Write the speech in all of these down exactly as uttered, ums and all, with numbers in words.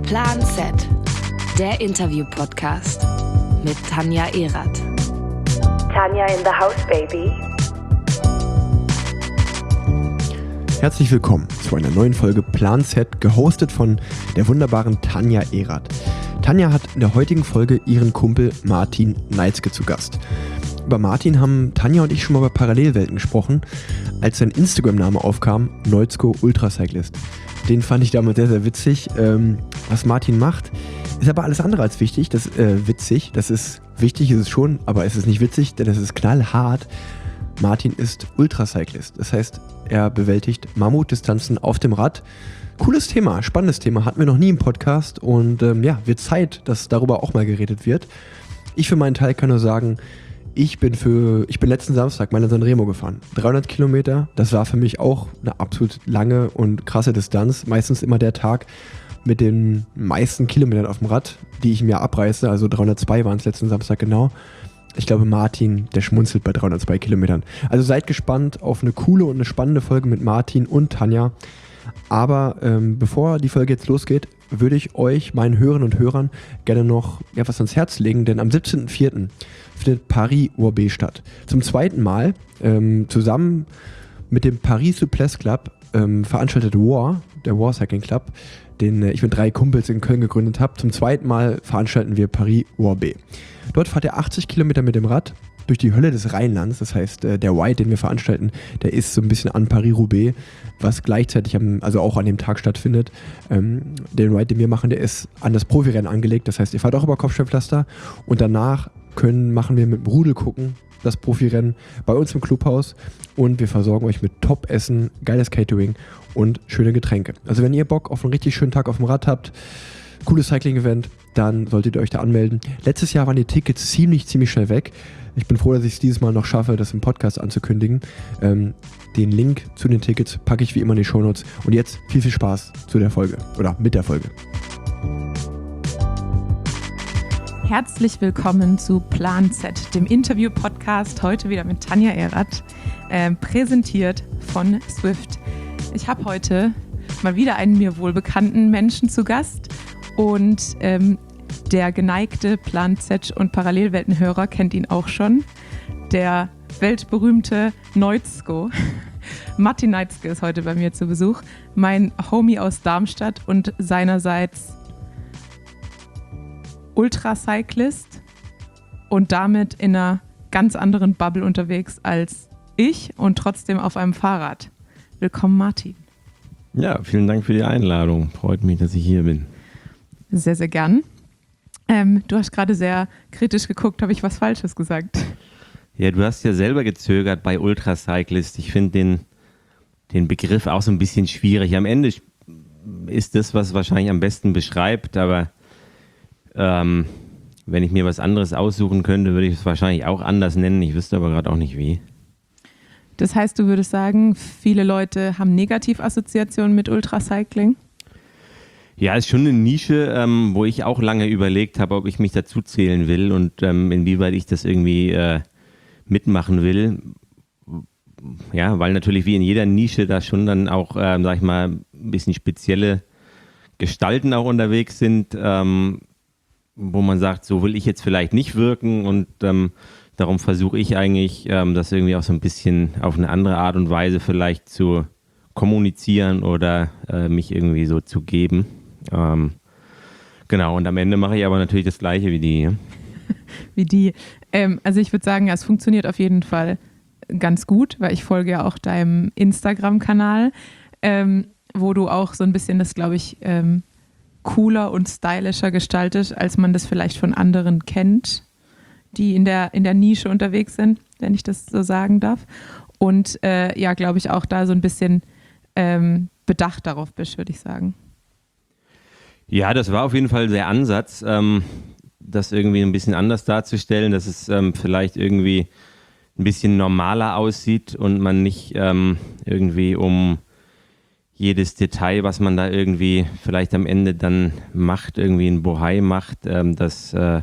Plan Z, der Interview-Podcast mit Tanja Erath. Tanja in the house, baby. Herzlich willkommen zu einer neuen Folge Plan Z, gehostet von der wunderbaren Tanja Erath. Tanja hat in der heutigen Folge ihren Kumpel Martin Neitzke zu Gast. Über Martin haben Tanja und ich schon mal bei Parallelwelten gesprochen, als sein Instagram-Name aufkam, Neitzke Ultracyclist. Den fand ich damals sehr, sehr witzig. Ähm, was Martin macht, ist aber alles andere als wichtig. Das ist äh, witzig. Das ist wichtig, ist es schon, aber es ist nicht witzig, denn es ist knallhart. Martin ist Ultracyclist. Das heißt, er bewältigt Mammutdistanzen auf dem Rad. Cooles Thema, spannendes Thema. Hatten wir noch nie im Podcast. Und ähm, ja, wird Zeit, dass darüber auch mal geredet wird. Ich für meinen Teil kann nur sagen, Ich bin für, ich bin letzten Samstag mal in Sanremo gefahren. dreihundert Kilometer, das war für mich auch eine absolut lange und krasse Distanz. Meistens immer der Tag mit den meisten Kilometern auf dem Rad, die ich mir abreiße. Also dreihundertzwei waren es letzten Samstag genau. Ich glaube, Martin, der schmunzelt bei dreihundertzwei Kilometern. Also seid gespannt auf eine coole und eine spannende Folge mit Martin und Tanja. Aber ähm, bevor die Folge jetzt losgeht, würde ich euch, meinen Hörern und Hörern, gerne noch etwas ans Herz legen, denn am siebzehnten vierten findet Paris-Roubaix statt. Zum zweiten Mal, ähm, zusammen mit dem Paris Souplesse Club, ähm, veranstaltet War, der War Cycling Club, den äh, ich mit drei Kumpels in Köln gegründet habe. Zum zweiten Mal veranstalten wir Paris-Roubaix. Dort fahrt ihr achtzig Kilometer mit dem Rad durch die Hölle des Rheinlands. Das heißt, äh, der Ride, den wir veranstalten, der ist so ein bisschen an Paris-Roubaix, was gleichzeitig, am, also auch an dem Tag stattfindet. Ähm, den Ride, den wir machen, der ist an das Profirennen angelegt. Das heißt, ihr fahrt auch über Kopfsteinpflaster und danach können, machen wir mit dem Rudel gucken, das Profirennen bei uns im Clubhaus, und wir versorgen euch mit Top-Essen, geiles Catering und schöne Getränke. Also wenn ihr Bock auf einen richtig schönen Tag auf dem Rad habt, cooles Cycling-Event, dann solltet ihr euch da anmelden. Letztes Jahr waren die Tickets ziemlich, ziemlich schnell weg. Ich bin froh, dass ich es dieses Mal noch schaffe, das im Podcast anzukündigen. Ähm, den Link zu den Tickets packe ich wie immer in die Shownotes. Und jetzt viel, viel Spaß zu der Folge oder mit der Folge. Herzlich willkommen zu Plan Z, dem Interview-Podcast, heute wieder mit Tanja Erath, äh, präsentiert von Zwift. Ich habe heute mal wieder einen mir wohlbekannten Menschen zu Gast und ähm, der geneigte Plan Z und Parallelweltenhörer kennt ihn auch schon, der weltberühmte Neitzke. Martin Neitzke ist heute bei mir zu Besuch, mein Homie aus Darmstadt und seinerseits Ultracyclist und damit in einer ganz anderen Bubble unterwegs als ich und trotzdem auf einem Fahrrad. Willkommen, Martin. Ja, vielen Dank für die Einladung. Freut mich, dass ich hier bin. Sehr, sehr gern. Ähm, du hast gerade sehr kritisch geguckt. Habe ich was Falsches gesagt? Ja, du hast ja selber gezögert bei Ultracyclist. Ich finde den, den Begriff auch so ein bisschen schwierig. Am Ende ist das, was wahrscheinlich am besten beschreibt, aber Ähm, wenn ich mir was anderes aussuchen könnte, würde ich es wahrscheinlich auch anders nennen. Ich wüsste aber gerade auch nicht wie. Das heißt, du würdest sagen, viele Leute haben Negativassoziationen mit Ultracycling? Ja, ist schon eine Nische, ähm, wo ich auch lange überlegt habe, ob ich mich dazu zählen will und ähm, inwieweit ich das irgendwie äh, mitmachen will. Ja, weil natürlich wie in jeder Nische da schon dann auch, ähm, sag ich mal, ein bisschen spezielle Gestalten auch unterwegs sind, ähm, wo man sagt, so will ich jetzt vielleicht nicht wirken, und ähm, darum versuche ich eigentlich, ähm, das irgendwie auch so ein bisschen auf eine andere Art und Weise vielleicht zu kommunizieren oder äh, mich irgendwie so zu geben. Ähm, genau, und am Ende mache ich aber natürlich das Gleiche wie die. Ja? Wie die. Ähm, also ich würde sagen, ja, es funktioniert auf jeden Fall ganz gut, weil ich folge ja auch deinem Instagram-Kanal, ähm, wo du auch so ein bisschen das, glaube ich, ähm, cooler und stylischer gestaltet, als man das vielleicht von anderen kennt, die in der, in der Nische unterwegs sind, wenn ich das so sagen darf. Und äh, ja, glaube ich, auch da so ein bisschen ähm, bedacht darauf bist, würde ich sagen. Ja, das war auf jeden Fall der Ansatz, ähm, das irgendwie ein bisschen anders darzustellen, dass es ähm, vielleicht irgendwie ein bisschen normaler aussieht und man nicht ähm, irgendwie um jedes Detail, was man da irgendwie vielleicht am Ende dann macht, irgendwie ein Bohai macht, ähm, dass äh,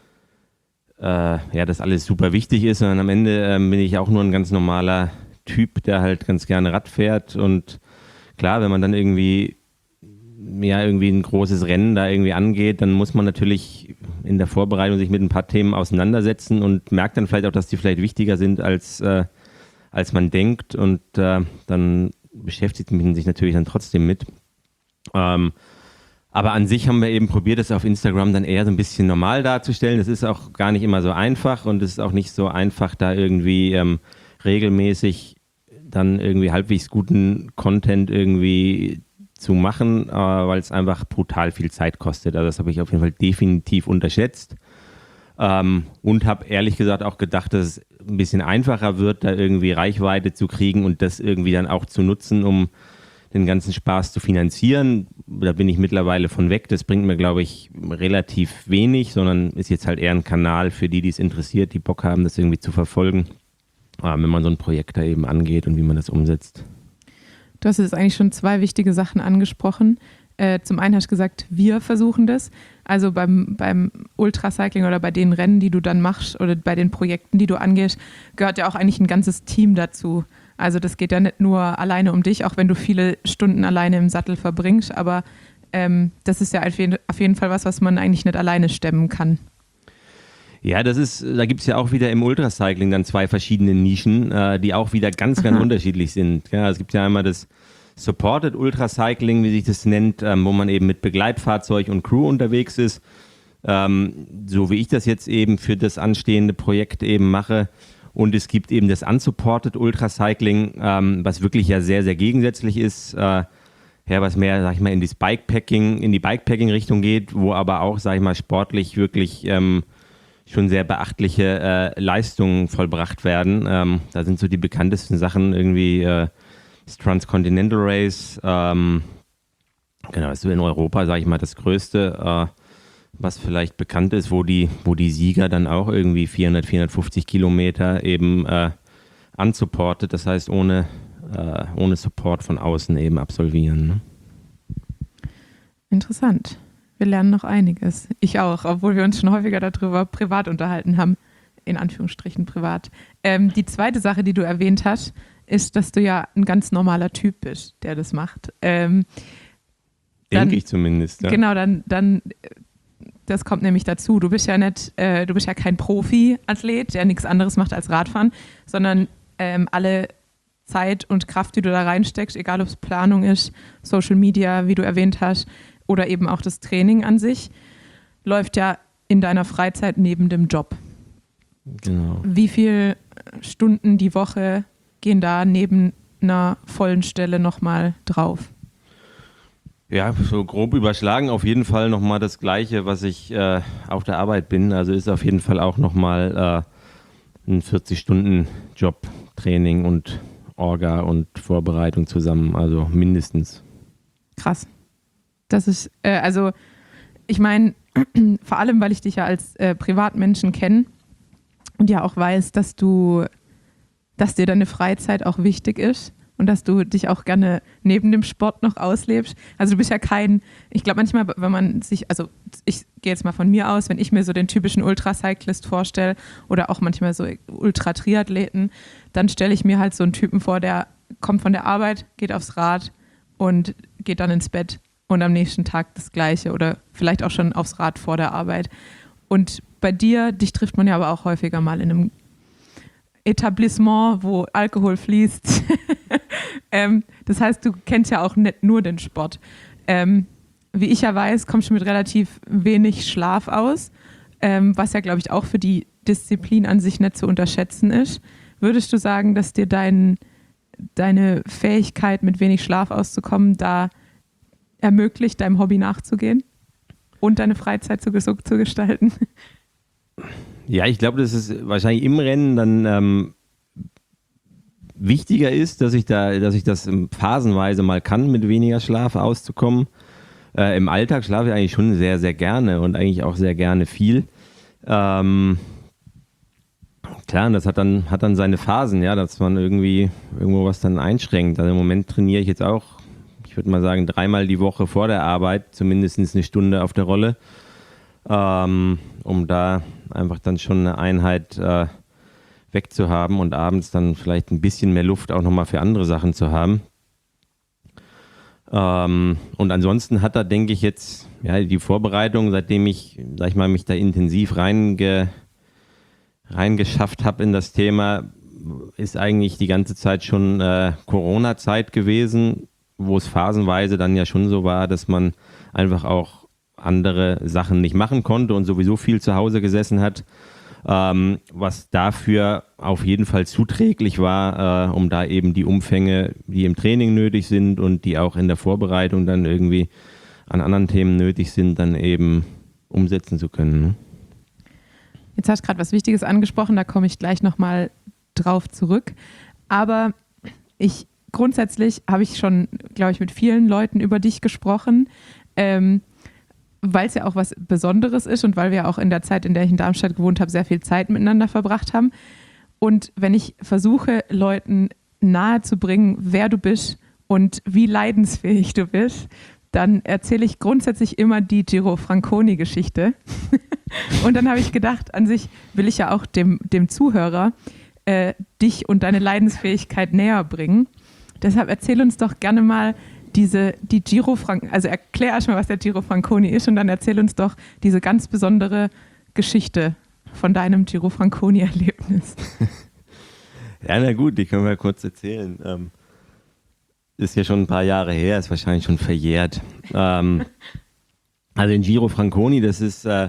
äh, ja, das alles super wichtig ist, sondern am Ende ähm, bin ich auch nur ein ganz normaler Typ, der halt ganz gerne Rad fährt, und klar, wenn man dann irgendwie ja irgendwie ein großes Rennen da irgendwie angeht, dann muss man natürlich in der Vorbereitung sich mit ein paar Themen auseinandersetzen und merkt dann vielleicht auch, dass die vielleicht wichtiger sind, als, äh, als man denkt, und äh, dann beschäftigt man sich natürlich dann trotzdem mit. Ähm, aber an sich haben wir eben probiert, das auf Instagram dann eher so ein bisschen normal darzustellen. Das ist auch gar nicht immer so einfach, und es ist auch nicht so einfach, da irgendwie ähm, regelmäßig dann irgendwie halbwegs guten Content irgendwie zu machen, äh, weil es einfach brutal viel Zeit kostet. Also das habe ich auf jeden Fall definitiv unterschätzt. Ähm, und habe ehrlich gesagt auch gedacht, dass es ein bisschen einfacher wird, da irgendwie Reichweite zu kriegen und das irgendwie dann auch zu nutzen, um den ganzen Spaß zu finanzieren. Da bin ich mittlerweile von weg. Das bringt mir, glaube ich, relativ wenig, sondern ist jetzt halt eher ein Kanal für die, die es interessiert, die Bock haben, das irgendwie zu verfolgen, äh, wenn man so ein Projekt da eben angeht und wie man das umsetzt. Du hast jetzt eigentlich schon zwei wichtige Sachen angesprochen. Äh, zum einen hast du gesagt, wir versuchen das. Also beim, beim Ultracycling oder bei den Rennen, die du dann machst, oder bei den Projekten, die du angehst, gehört ja auch eigentlich ein ganzes Team dazu. Also das geht ja nicht nur alleine um dich, auch wenn du viele Stunden alleine im Sattel verbringst, aber ähm, das ist ja auf jeden, auf jeden Fall was, was man eigentlich nicht alleine stemmen kann. Ja, das ist, da gibt es ja auch wieder im Ultracycling dann zwei verschiedene Nischen, äh, die auch wieder ganz, ganz Aha. unterschiedlich sind. Ja, es gibt ja einmal das Supported Ultracycling, wie sich das nennt, ähm, wo man eben mit Begleitfahrzeug und Crew unterwegs ist. Ähm, so wie ich das jetzt eben für das anstehende Projekt eben mache. Und es gibt eben das Unsupported Ultracycling, ähm, was wirklich ja sehr, sehr gegensätzlich ist. Äh, ja, was mehr, sag ich mal, in die Bikepacking, in die Bikepacking-Richtung geht, wo aber auch, sag ich mal, sportlich wirklich ähm, schon sehr beachtliche äh, Leistungen vollbracht werden. Ähm, da sind so die bekanntesten Sachen irgendwie äh, das Transcontinental Race, ähm, genau, ist so in Europa, sage ich mal, das größte, äh, was vielleicht bekannt ist, wo die, wo die Sieger dann auch irgendwie vierhundert, vierhundertfünfzig Kilometer eben äh, unsupported, das heißt ohne, äh, ohne Support von außen eben absolvieren. Ne? Interessant. Wir lernen noch einiges. Ich auch, obwohl wir uns schon häufiger darüber privat unterhalten haben, in Anführungsstrichen privat. Ähm, die zweite Sache, die du erwähnt hast, ist, dass du ja ein ganz normaler Typ bist, der das macht. Ähm, Denke ich zumindest. Ja. Genau, dann, dann, das kommt nämlich dazu. Du bist ja nicht, äh, du bist ja kein Profi-Athlet, der nichts anderes macht als Radfahren, sondern ähm, alle Zeit und Kraft, die du da reinsteckst, egal ob es Planung ist, Social Media, wie du erwähnt hast, oder eben auch das Training an sich, läuft ja in deiner Freizeit neben dem Job. Genau. Wie viele Stunden die Woche gehen da neben einer vollen Stelle nochmal drauf? Ja, so grob überschlagen auf jeden Fall nochmal das Gleiche, was ich äh, auf der Arbeit bin. Also ist auf jeden Fall auch nochmal äh, ein vierzig-Stunden-Job, Training und Orga und Vorbereitung zusammen, also mindestens. Krass. Das ist, äh, also ich meine, vor allem, weil ich dich ja als äh, Privatmenschen kenne und ja auch weiß, dass du, dass dir deine Freizeit auch wichtig ist und dass du dich auch gerne neben dem Sport noch auslebst. Also du bist ja kein, ich glaube manchmal, wenn man sich, also ich gehe jetzt mal von mir aus, wenn ich mir so den typischen Ultracyclist vorstelle oder auch manchmal so Ultra-Triathleten, dann stelle ich mir halt so einen Typen vor, der kommt von der Arbeit, geht aufs Rad und geht dann ins Bett und am nächsten Tag das Gleiche oder vielleicht auch schon aufs Rad vor der Arbeit. Und bei dir, dich trifft man ja aber auch häufiger mal in einem Etablissement, wo Alkohol fließt. ähm, das heißt, du kennst ja auch nicht nur den Sport. Ähm, wie ich ja weiß, kommst du mit relativ wenig Schlaf aus, ähm, was ja, glaube ich, auch für die Disziplin an sich nicht zu unterschätzen ist. Würdest du sagen, dass dir dein, deine Fähigkeit, mit wenig Schlaf auszukommen, da ermöglicht, deinem Hobby nachzugehen und deine Freizeit zu, zu gestalten? Ja, ich glaube, dass es wahrscheinlich im Rennen dann ähm, wichtiger ist, dass ich da, dass ich das phasenweise mal kann, mit weniger Schlaf auszukommen. Äh, Im Alltag schlafe ich eigentlich schon sehr, sehr gerne und eigentlich auch sehr gerne viel. Ähm, klar, und das hat dann, hat dann seine Phasen, ja, dass man irgendwie irgendwo was dann einschränkt. Also im Moment trainiere ich jetzt auch, ich würde mal sagen, dreimal die Woche vor der Arbeit, zumindest eine Stunde auf der Rolle, ähm, um da einfach dann schon eine Einheit äh, wegzuhaben und abends dann vielleicht ein bisschen mehr Luft auch nochmal für andere Sachen zu haben. Ähm, und ansonsten hat er, denke ich, jetzt ja, die Vorbereitung, seitdem ich, sag ich mal, mich da intensiv reinge, reingeschafft habe in das Thema, ist eigentlich die ganze Zeit schon äh, Corona-Zeit gewesen, wo es phasenweise dann ja schon so war, dass man einfach auch andere Sachen nicht machen konnte und sowieso viel zu Hause gesessen hat, ähm, was dafür auf jeden Fall zuträglich war, äh, um da eben die Umfänge, die im Training nötig sind und die auch in der Vorbereitung dann irgendwie an anderen Themen nötig sind, dann eben umsetzen zu können. Ne? Jetzt hast du gerade was Wichtiges angesprochen, da komme ich gleich nochmal drauf zurück. Aber ich grundsätzlich habe ich schon, glaube ich, mit vielen Leuten über dich gesprochen, ähm, weil es ja auch was Besonderes ist und weil wir auch in der Zeit, in der ich in Darmstadt gewohnt habe, sehr viel Zeit miteinander verbracht haben. Und wenn ich versuche, Leuten nahezubringen, wer du bist und wie leidensfähig du bist, dann erzähle ich grundsätzlich immer die Giro Franconi-Geschichte. Und dann habe ich gedacht, an sich will ich ja auch dem, dem Zuhörer äh, dich und deine Leidensfähigkeit näher bringen. Deshalb erzähl uns doch gerne mal diese, die Giro Franconi, also erklär erstmal, was der Giro Franconi ist und dann erzähl uns doch diese ganz besondere Geschichte von deinem Giro Franconi-Erlebnis. Ja, na gut, die können wir kurz erzählen. Ähm, ist ja schon ein paar Jahre her, ist wahrscheinlich schon verjährt. ähm, also den Giro Franconi, das ist, äh,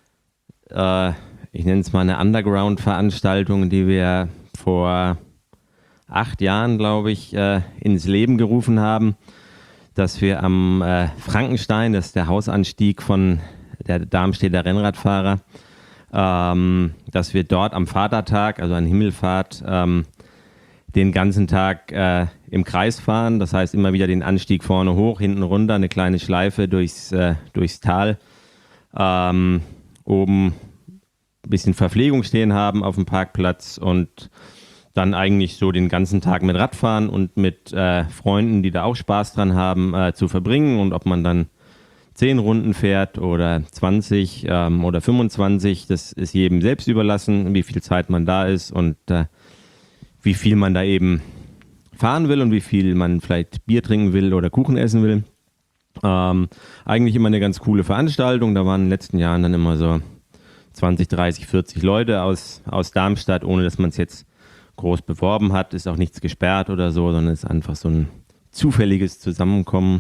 äh, ich nenne es mal eine Underground-Veranstaltung, die wir vor acht Jahren, glaube ich, äh, ins Leben gerufen haben, dass wir am äh, Frankenstein, das ist der Hausanstieg von der Darmstädter Rennradfahrer, ähm, dass wir dort am Vatertag, also an Himmelfahrt, ähm, den ganzen Tag äh, im Kreis fahren. Das heißt immer wieder den Anstieg vorne hoch, hinten runter, eine kleine Schleife durchs, äh, durchs Tal. Ähm, oben ein bisschen Verpflegung stehen haben auf dem Parkplatz und dann eigentlich so den ganzen Tag mit Radfahren und mit äh, Freunden, die da auch Spaß dran haben, äh, zu verbringen. Und ob man dann zehn Runden fährt oder zwanzig ähm, oder fünfundzwanzig, das ist jedem selbst überlassen, wie viel Zeit man da ist und äh, wie viel man da eben fahren will und wie viel man vielleicht Bier trinken will oder Kuchen essen will. Ähm, eigentlich immer eine ganz coole Veranstaltung. Da waren in den letzten Jahren dann immer so zwanzig, dreißig, vierzig Leute aus, aus Darmstadt, ohne dass man es jetzt groß beworben hat. Ist auch nichts gesperrt oder so, sondern ist einfach so ein zufälliges Zusammenkommen.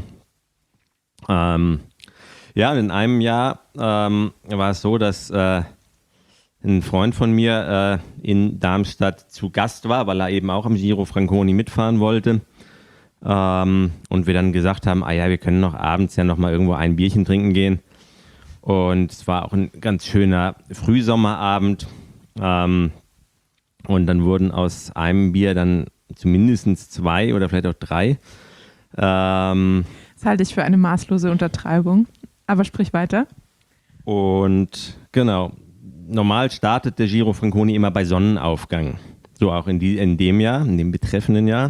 Ähm, ja, und in einem Jahr ähm, war es so, dass äh, ein Freund von mir äh, in Darmstadt zu Gast war, weil er eben auch am Giro Franconi mitfahren wollte. Ähm, und wir dann gesagt haben, ah ja, wir können noch abends ja noch mal irgendwo ein Bierchen trinken gehen. Und es war auch ein ganz schöner Frühsommerabend. Ähm, und dann wurden aus einem Bier dann zumindest zwei oder vielleicht auch drei. Ähm, das halte ich für eine maßlose Untertreibung. Aber sprich weiter. Und genau, normal startet der Giro Franconi immer bei Sonnenaufgang. So auch in, die, in dem Jahr, in dem betreffenden Jahr.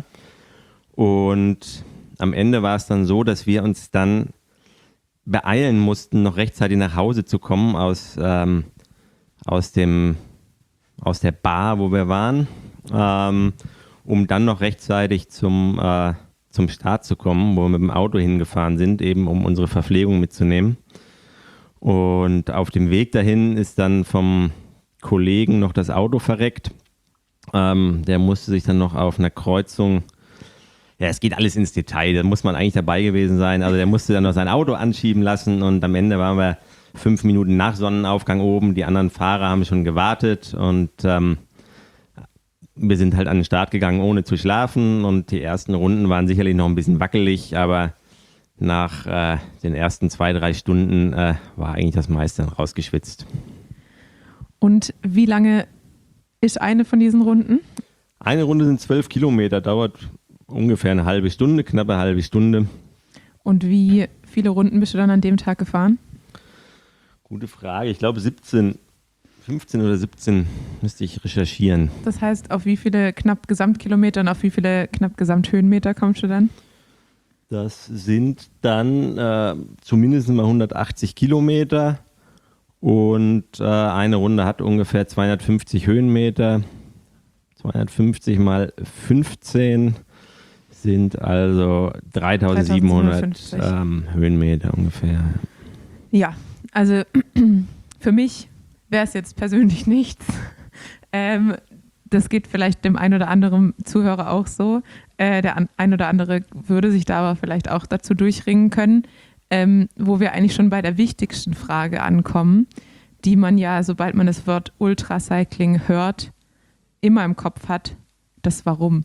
Und am Ende war es dann so, dass wir uns dann beeilen mussten, noch rechtzeitig nach Hause zu kommen aus, ähm, aus, dem, aus der Bar, wo wir waren, ähm, um dann noch rechtzeitig zum, äh, zum Start zu kommen, wo wir mit dem Auto hingefahren sind, eben um unsere Verpflegung mitzunehmen. Und auf dem Weg dahin ist dann vom Kollegen noch das Auto verreckt. Ähm, der musste sich dann noch auf einer Kreuzung, ja, es geht alles ins Detail, da muss man eigentlich dabei gewesen sein. Also der musste dann noch sein Auto anschieben lassen und am Ende waren wir fünf Minuten nach Sonnenaufgang oben. Die anderen Fahrer haben schon gewartet und ähm, wir sind halt an den Start gegangen, ohne zu schlafen. Und die ersten Runden waren sicherlich noch ein bisschen wackelig, aber nach äh, den ersten zwei, drei Stunden äh, war eigentlich das meiste dann rausgeschwitzt. Und wie lange ist eine von diesen Runden? Eine Runde sind zwölf Kilometer, dauert ungefähr eine halbe Stunde, knappe eine halbe Stunde. Und wie viele Runden bist du dann an dem Tag gefahren? Gute Frage. Ich glaube siebzehn, fünfzehn oder siebzehn müsste ich recherchieren. Das heißt, auf wie viele knapp Gesamtkilometer und auf wie viele knapp Gesamthöhenmeter kommst du dann? Das sind dann äh, zumindest mal hundertachtzig Kilometer und äh, eine Runde hat ungefähr zweihundertfünfzig Höhenmeter. zweihundertfünfzig mal fünfzehn sind also dreitausendsiebenhundert dreitausendsiebenhundertfünfzig ähm, Höhenmeter ungefähr. Ja, also für mich wäre es jetzt persönlich nichts. Ähm, das geht vielleicht dem einen oder anderen Zuhörer auch so. Äh, der an, ein oder andere würde sich da aber vielleicht auch dazu durchringen können, ähm, wo wir eigentlich schon bei der wichtigsten Frage ankommen, die man ja, sobald man das Wort Ultracycling hört, immer im Kopf hat, das Warum.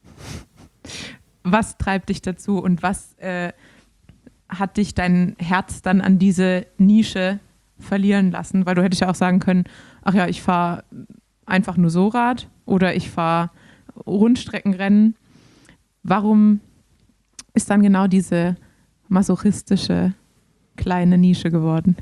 Was treibt dich dazu und was äh, hat dich dein Herz dann an diese Nische verlieren lassen? Weil du hättest ja auch sagen können, ach ja, ich fahre einfach nur so Rad oder ich fahre Rundstreckenrennen. Warum ist dann genau diese masochistische kleine Nische geworden?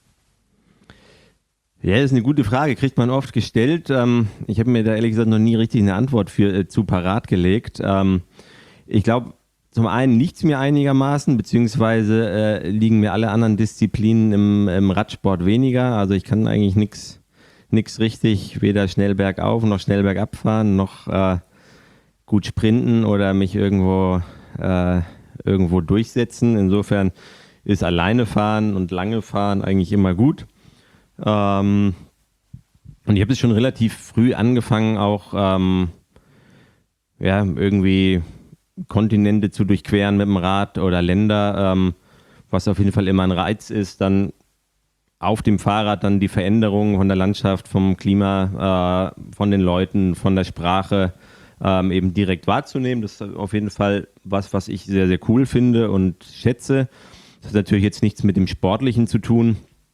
Ja, das ist eine gute Frage, kriegt man oft gestellt. Ähm, ich habe mir da ehrlich gesagt noch nie richtig eine Antwort für, äh, zu parat gelegt. Ähm, ich glaube, zum einen liegt es mir einigermaßen, beziehungsweise äh, liegen mir alle anderen Disziplinen im, im Radsport weniger. Also ich kann eigentlich nichts nichts richtig, weder schnell bergauf noch schnell bergab fahren, noch äh, gut sprinten oder mich irgendwo, äh, irgendwo durchsetzen. Insofern ist alleine fahren und lange fahren eigentlich immer gut. Ähm, und ich habe es schon relativ früh angefangen, auch ähm, ja, irgendwie Kontinente zu durchqueren mit dem Rad oder Länder, ähm, was auf jeden Fall immer ein Reiz ist, dann auf dem Fahrrad dann die Veränderungen von der Landschaft, vom Klima, äh, von den Leuten, von der Sprache ähm, eben direkt wahrzunehmen. Das ist auf jeden Fall was, was ich sehr, sehr cool finde und schätze. Das hat natürlich jetzt nichts mit dem Sportlichen zu tun.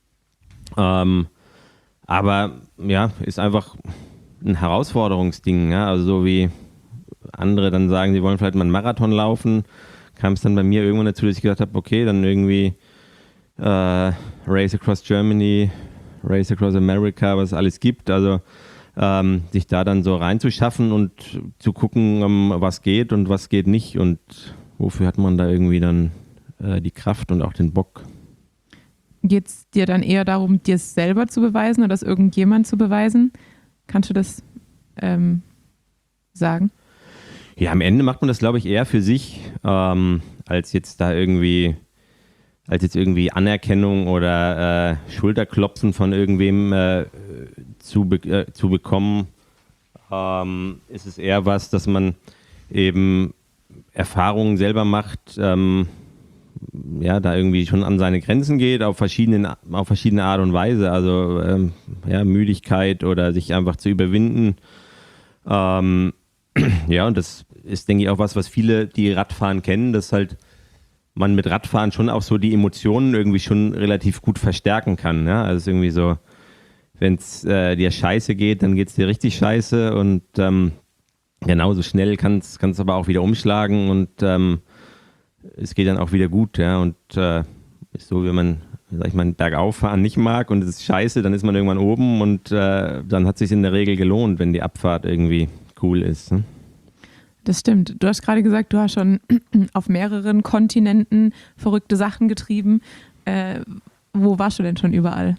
Ähm, aber ja, ist einfach ein Herausforderungsding. Ja? Also so wie andere dann sagen, sie wollen vielleicht mal einen Marathon laufen, kam es dann bei mir irgendwann dazu, dass ich gedacht habe, okay, dann irgendwie äh, Race Across Germany, Race Across America, was es alles gibt. Also ähm, sich da dann so reinzuschaffen und zu gucken, um, was geht und was geht nicht und wofür hat man da irgendwie dann äh, die Kraft und auch den Bock. Geht es dir dann eher darum, dir es selber zu beweisen oder das irgendjemand zu beweisen? Kannst du das ähm, sagen? Ja, am Ende macht man das, glaube ich, eher für sich, ähm, als jetzt da irgendwie, als jetzt irgendwie Anerkennung oder äh, Schulterklopfen von irgendwem äh, zu, be- äh, zu bekommen. Ähm, ist es eher was, dass man eben Erfahrungen selber macht, ähm, ja, da irgendwie schon an seine Grenzen geht, auf verschiedene, auf verschiedene Art und Weise. Also ähm, ja, Müdigkeit oder sich einfach zu überwinden. Ähm, ja, und das ist, denke ich, auch was, was viele, die Radfahren kennen, dass halt man mit Radfahren schon auch so die Emotionen irgendwie schon relativ gut verstärken kann. Ja? Also es ist irgendwie so, wenn es äh, dir scheiße geht, dann geht es dir richtig scheiße und ähm, genauso schnell kann es aber auch wieder umschlagen und ähm, es geht dann auch wieder gut. Ja? Und äh, ist so, wenn man, sag ich mal, Bergauffahren nicht mag und es ist scheiße, dann ist man irgendwann oben und äh, dann hat es sich in der Regel gelohnt, wenn die Abfahrt irgendwie cool ist. Ne? Das stimmt. Du hast gerade gesagt, du hast schon auf mehreren Kontinenten verrückte Sachen getrieben. Äh, wo warst du denn schon überall?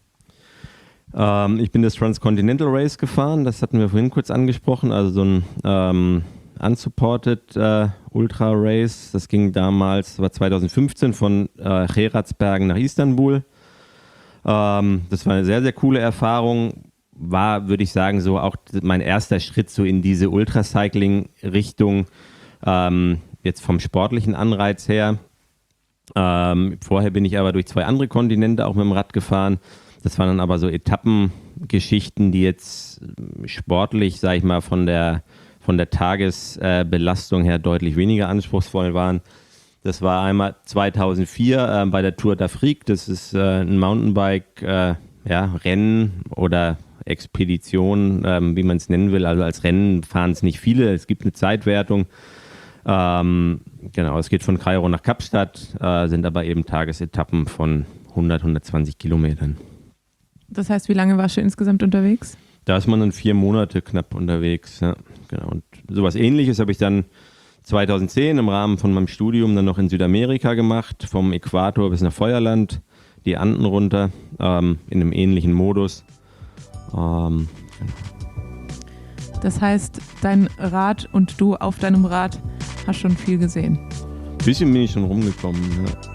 Ähm, ich bin das Transcontinental Race gefahren, das hatten wir vorhin kurz angesprochen, also so ein ähm, unsupported äh, Ultra Race. Das ging damals, war zwanzig fünfzehn von äh, Geraardsbergen nach Istanbul. Ähm, das war eine sehr, sehr coole Erfahrung. War, würde ich sagen, so auch mein erster Schritt so in diese Ultracycling-Richtung, ähm, jetzt vom sportlichen Anreiz her. Ähm, vorher bin ich aber durch zwei andere Kontinente auch mit dem Rad gefahren. Das waren dann aber so Etappengeschichten, die jetzt sportlich, sag ich mal, von der, von der Tagesbelastung her deutlich weniger anspruchsvoll waren. Das war einmal zweitausendvier äh, bei der Tour d'Afrique. Das ist äh, ein Mountainbike, äh, ja, Rennen oder Expedition, ähm, wie man es nennen will. Also als Rennen fahren es nicht viele. Es gibt eine Zeitwertung. Ähm, genau, es geht von Kairo nach Kapstadt, äh, sind aber eben Tagesetappen von hundert, hundertzwanzig Kilometern. Das heißt, wie lange warst du insgesamt unterwegs? Da ist man dann vier Monate knapp unterwegs. Ja, genau. Und sowas Ähnliches habe ich dann zweitausendzehn im Rahmen von meinem Studium dann noch in Südamerika gemacht, vom Äquator bis nach Feuerland, die Anden runter, ähm, in einem ähnlichen Modus. Ähm, Das heißt, dein Rad und du auf deinem Rad hast schon viel gesehen. Ein bisschen bin ich schon rumgekommen, ja.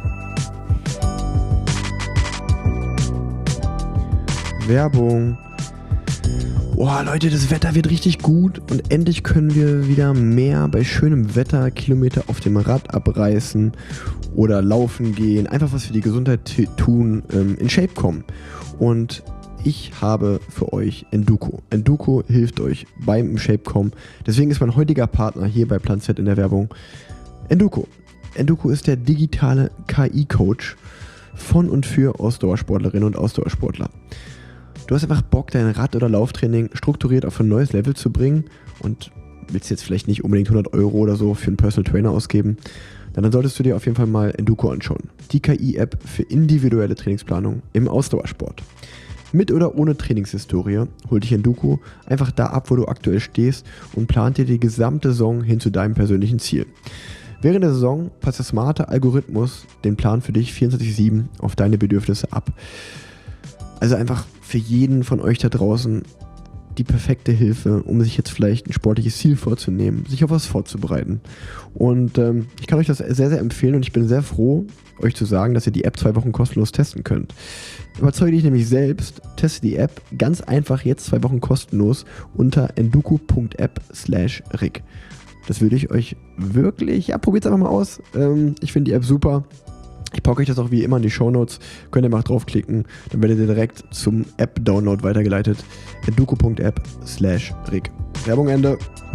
Werbung. Boah, Leute, das Wetter wird richtig gut und endlich können wir wieder mehr bei schönem Wetter Kilometer auf dem Rad abreißen oder laufen gehen, einfach was für die Gesundheit t- tun, ähm, in Shape kommen. Und ich habe für euch Enduko. Enduko hilft euch beim Shape kommen. Deswegen ist mein heutiger Partner hier bei Plan Z in der Werbung Enduko. Enduko ist der digitale K I-Coach von und für Ausdauersportlerinnen und Ausdauersportler. Du hast einfach Bock, dein Rad- oder Lauftraining strukturiert auf ein neues Level zu bringen und willst jetzt vielleicht nicht unbedingt hundert Euro oder so für einen Personal Trainer ausgeben, dann solltest du dir auf jeden Fall mal Enduko anschauen. Die K I-App für individuelle Trainingsplanung im Ausdauersport. Mit oder ohne Trainingshistorie holt dich Enduko einfach da ab, wo du aktuell stehst und plant dir die gesamte Saison hin zu deinem persönlichen Ziel. Während der Saison passt der smarte Algorithmus den Plan für dich vierundzwanzig sieben auf deine Bedürfnisse ab. Also einfach für jeden von euch da draußen die perfekte Hilfe, um sich jetzt vielleicht ein sportliches Ziel vorzunehmen, sich auf was vorzubereiten. Und ähm, ich kann euch das sehr, sehr empfehlen und ich bin sehr froh, euch zu sagen, dass ihr die App zwei Wochen kostenlos testen könnt. Überzeuge dich nämlich selbst, teste die App ganz einfach jetzt zwei Wochen kostenlos unter enduko.app slash rig. Das würde ich euch wirklich, ja, probiert es einfach mal aus. Ähm, ich finde die App super. Ich packe euch das auch wie immer in die Shownotes. Könnt ihr mal draufklicken, dann werdet ihr direkt zum App-Download weitergeleitet. enduko.app slash rig. Werbung Ende.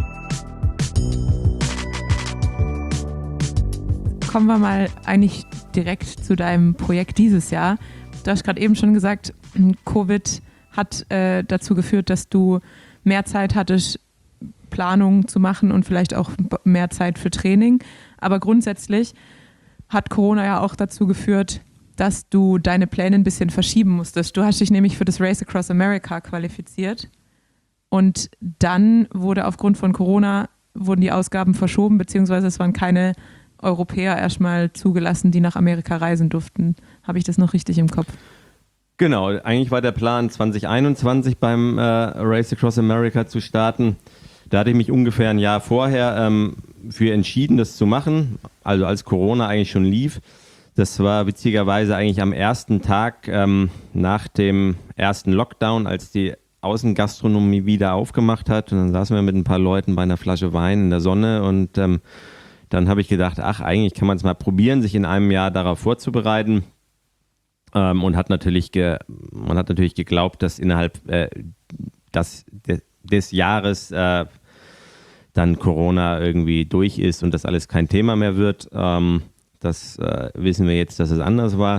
Kommen wir mal eigentlich direkt zu deinem Projekt dieses Jahr. Du hast gerade eben schon gesagt, Covid hat äh, dazu geführt, dass du mehr Zeit hattest, Planungen zu machen und vielleicht auch mehr Zeit für Training. Aber grundsätzlich hat Corona ja auch dazu geführt, dass du deine Pläne ein bisschen verschieben musstest. Du hast dich nämlich für das Race Across America qualifiziert und dann wurde aufgrund von Corona wurden die Ausgaben verschoben, beziehungsweise es waren keine Europäer erstmal zugelassen, die nach Amerika reisen durften. Habe ich das noch richtig im Kopf? Genau, eigentlich war der Plan zwanzig einundzwanzig beim äh, Race Across America zu starten. Da hatte ich mich ungefähr ein Jahr vorher ähm, für entschieden, das zu machen, also als Corona eigentlich schon lief. Das war witzigerweise eigentlich am ersten Tag ähm, nach dem ersten Lockdown, als die Außengastronomie wieder aufgemacht hat. Und dann saßen wir mit ein paar Leuten bei einer Flasche Wein in der Sonne und ähm, dann habe ich gedacht, ach, eigentlich kann man es mal probieren, sich in einem Jahr darauf vorzubereiten. Ähm, und hat natürlich ge- man hat natürlich geglaubt, dass innerhalb äh, das, de- des Jahres äh, dann Corona irgendwie durch ist und das alles kein Thema mehr wird. Ähm, das äh, wissen wir jetzt, dass es anders war.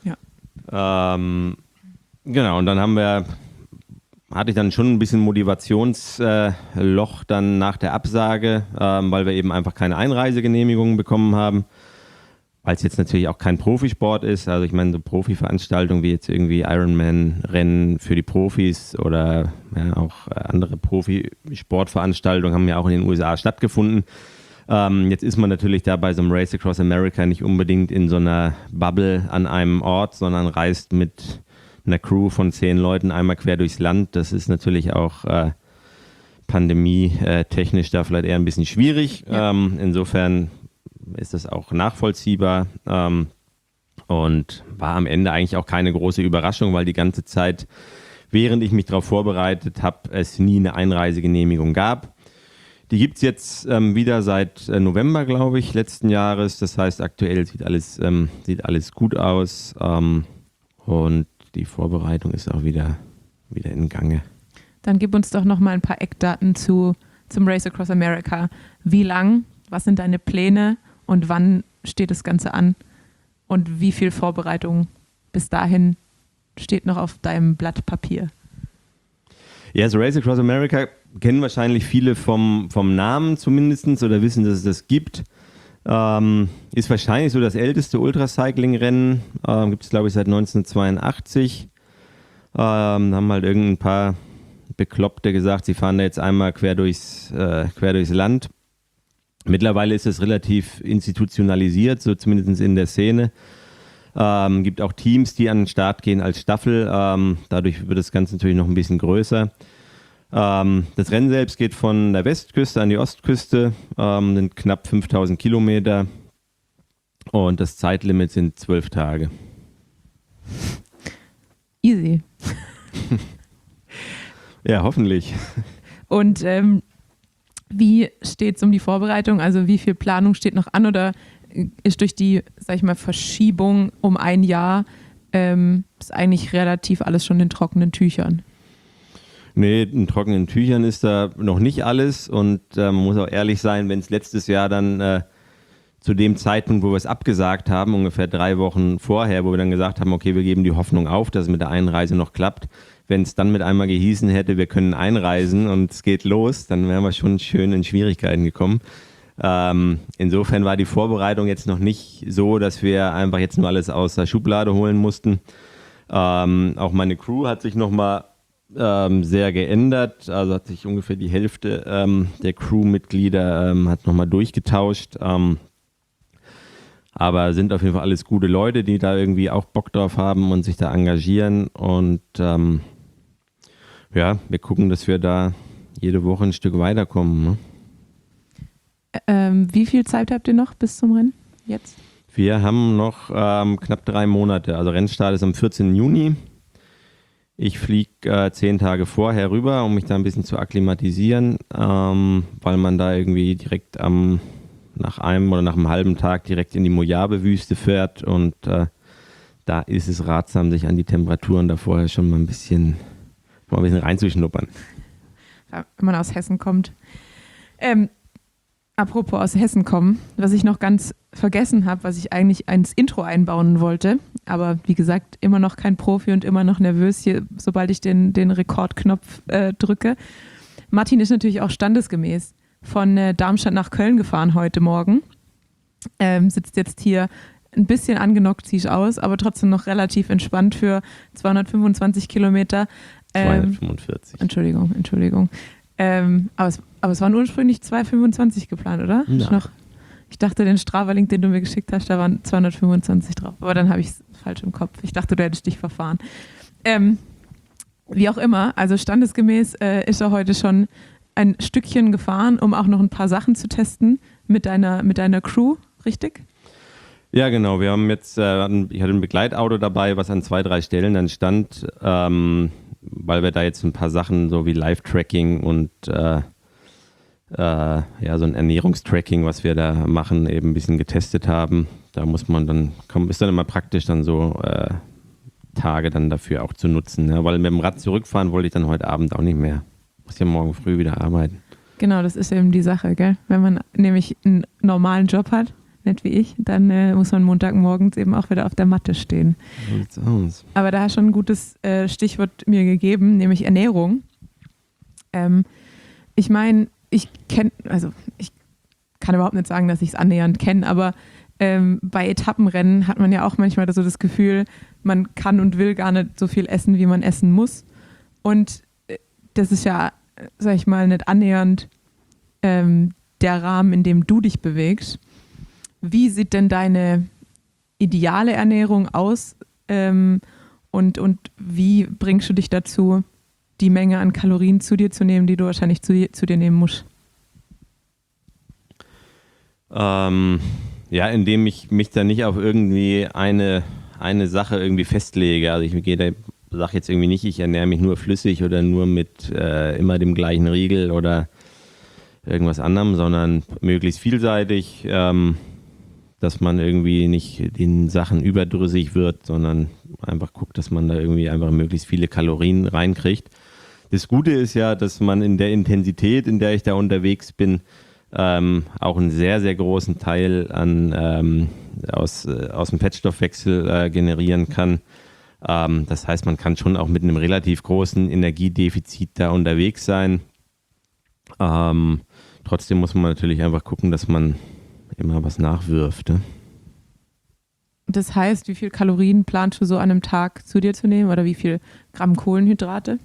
Ja. Ähm, genau, und dann haben wir, hatte ich dann schon ein bisschen Motivationsloch äh, dann nach der Absage, ähm, weil wir eben einfach keine Einreisegenehmigungen bekommen haben. Weil es jetzt natürlich auch kein Profisport ist. Also ich meine, so Profiveranstaltungen wie jetzt irgendwie Ironman-Rennen für die Profis oder ja, auch andere Profisportveranstaltungen haben ja auch in den U S A stattgefunden. Ähm, jetzt ist man natürlich da bei so einem Race Across America nicht unbedingt in so einer Bubble an einem Ort, sondern reist mit einer Crew von zehn Leuten einmal quer durchs Land. Das ist natürlich auch äh, pandemietechnisch da vielleicht eher ein bisschen schwierig. Ja. Ähm, insofern ist das auch nachvollziehbar ähm, und war am Ende eigentlich auch keine große Überraschung, weil die ganze Zeit, während ich mich darauf vorbereitet habe, es nie eine Einreisegenehmigung gab. Die gibt es jetzt ähm, wieder seit äh, November, glaube ich, letzten Jahres. Das heißt, aktuell sieht alles, ähm, sieht alles gut aus ähm, und die Vorbereitung ist auch wieder, wieder in Gange. Dann gib uns doch noch mal ein paar Eckdaten zu, zum Race Across America. Wie lang? Was sind deine Pläne? Und wann steht das Ganze an? Und wie viel Vorbereitung bis dahin steht noch auf deinem Blatt Papier? Ja, so Race Across America kennen wahrscheinlich viele vom, vom Namen zumindest oder wissen, dass es das gibt. Ähm, ist wahrscheinlich so das älteste Ultracycling-Rennen. Ähm, gibt es, glaube ich, seit neunzehnhundertzweiundachtzig. Ähm, haben halt irgendein paar Bekloppte gesagt, sie fahren da jetzt einmal quer durchs, äh, quer durchs Land. Mittlerweile ist es relativ institutionalisiert, so zumindest in der Szene. Ähm, gibt auch Teams, die an den Start gehen als Staffel. Ähm, dadurch wird das Ganze natürlich noch ein bisschen größer. Ähm, das Rennen selbst geht von der Westküste an die Ostküste, ähm, sind knapp fünftausend Kilometer und das Zeitlimit sind zwölf Tage. Easy. Ja, hoffentlich. Und ähm, wie steht es um die Vorbereitung? Also wie viel Planung steht noch an oder ist durch die, sag ich mal, Verschiebung um ein Jahr ähm, ist eigentlich relativ alles schon in trockenen Tüchern? Nee, in trockenen Tüchern ist da noch nicht alles und äh, man muss auch ehrlich sein, wenn es letztes Jahr dann äh, zu dem Zeitpunkt, wo wir es abgesagt haben, ungefähr drei Wochen vorher, wo wir dann gesagt haben, okay, wir geben die Hoffnung auf, dass es mit der Einreise noch klappt. Wenn es dann mit einmal gehießen hätte, wir können einreisen und es geht los, dann wären wir schon schön in Schwierigkeiten gekommen. Ähm, insofern war die Vorbereitung jetzt noch nicht so, dass wir einfach jetzt nur alles aus der Schublade holen mussten. Ähm, auch meine Crew hat sich nochmal Ähm, sehr geändert, also hat sich ungefähr die Hälfte ähm, der Crewmitglieder ähm, hat nochmal durchgetauscht, ähm, aber sind auf jeden Fall alles gute Leute, die da irgendwie auch Bock drauf haben und sich da engagieren und ähm, ja, wir gucken, dass wir da jede Woche ein Stück weiterkommen. Ne? Ähm, wie viel Zeit habt ihr noch bis zum Rennen jetzt? Wir haben noch ähm, knapp drei Monate, also Rennstart ist am vierzehnten Juni. Ich fliege äh, zehn Tage vorher rüber, um mich da ein bisschen zu akklimatisieren, ähm, weil man da irgendwie direkt am, nach einem oder nach einem halben Tag direkt in die Mojave-Wüste fährt und äh, da ist es ratsam, sich an die Temperaturen da vorher schon mal ein bisschen, mal ein bisschen reinzuschnuppern. Ja, wenn man aus Hessen kommt. Ähm, apropos aus Hessen kommen, was ich noch ganz vergessen habe, was ich eigentlich ins Intro einbauen wollte, aber wie gesagt, immer noch kein Profi und immer noch nervös hier, sobald ich den, den Rekordknopf äh, drücke. Martin ist natürlich auch standesgemäß von äh, Darmstadt nach Köln gefahren heute Morgen. Ähm, sitzt jetzt hier ein bisschen angenockt, sieht aus, aber trotzdem noch relativ entspannt für zweihundertfünfundzwanzig Kilometer. Ähm, zweihundertfünfundvierzig. Entschuldigung, Entschuldigung. Ähm, aber, es, aber es waren ursprünglich zweihundertfünfundzwanzig geplant, oder? Nein. Ich, noch, ich dachte, den Strava-Link, den du mir geschickt hast, da waren zweihundertfünfundzwanzig drauf. Aber dann habe ich es falsch im Kopf. Ich dachte, du hättest dich verfahren. Ähm, wie auch immer, also standesgemäß äh, ist er heute schon ein Stückchen gefahren, um auch noch ein paar Sachen zu testen mit deiner, mit deiner Crew, richtig? Ja, genau. Wir haben jetzt, äh, ich hatte ein Begleitauto dabei, was an zwei, drei Stellen dann stand, ähm, weil wir da jetzt ein paar Sachen so wie Live-Tracking und äh, äh, ja, so ein Ernährungstracking, was wir da machen, eben ein bisschen getestet haben. Da muss man dann, komm, ist dann immer praktisch, dann so äh, Tage dann dafür auch zu nutzen. Ne? Weil mit dem Rad zurückfahren wollte ich dann heute Abend auch nicht mehr. Muss ja morgen früh wieder arbeiten. Genau, das ist eben die Sache, gell? Wenn man nämlich einen normalen Job hat, nicht wie ich, dann äh, muss man Montagmorgens eben auch wieder auf der Matte stehen. So sieht's aus. Aber da hast du schon ein gutes äh, Stichwort mir gegeben, nämlich Ernährung. Ähm, ich meine, ich kenne, also ich kann überhaupt nicht sagen, dass ich es annähernd kenne, aber ähm, bei Etappenrennen hat man ja auch manchmal so das Gefühl, man kann und will gar nicht so viel essen, wie man essen muss. Und äh, das ist ja, sag ich mal, nicht annähernd ähm, der Rahmen, in dem du dich bewegst. Wie sieht denn deine ideale Ernährung aus ähm, und, und wie bringst du dich dazu, die Menge an Kalorien zu dir zu nehmen, die du wahrscheinlich zu, zu dir nehmen musst? Ähm, ja, indem ich mich da nicht auf irgendwie eine, eine Sache irgendwie festlege. Also ich gehe da, sage jetzt irgendwie nicht, ich ernähre mich nur flüssig oder nur mit äh, immer dem gleichen Riegel oder irgendwas anderem, sondern möglichst vielseitig, ähm, dass man irgendwie nicht den Sachen überdrüssig wird, sondern einfach guckt, dass man da irgendwie einfach möglichst viele Kalorien reinkriegt. Das Gute ist ja, dass man in der Intensität, in der ich da unterwegs bin, ähm, auch einen sehr, sehr großen Teil an, ähm, aus, äh, aus dem Fettstoffwechsel äh, generieren kann. Ähm, das heißt, man kann schon auch mit einem relativ großen Energiedefizit da unterwegs sein. Ähm, trotzdem muss man natürlich einfach gucken, dass man immer was nachwirft. Ne? Das heißt, wie viel Kalorien planst du so an einem Tag zu dir zu nehmen oder wie viel Gramm Kohlenhydrate?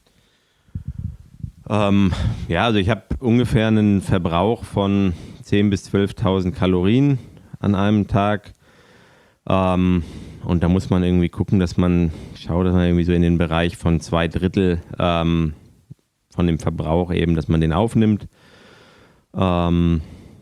Ähm, ja, also ich habe ungefähr einen Verbrauch von zehntausend bis zwölftausend Kalorien an einem Tag. Ähm, und da muss man irgendwie gucken, dass man schaut, dass man irgendwie so in den Bereich von zwei Drittel ähm, von dem Verbrauch eben, dass man den aufnimmt. Ähm,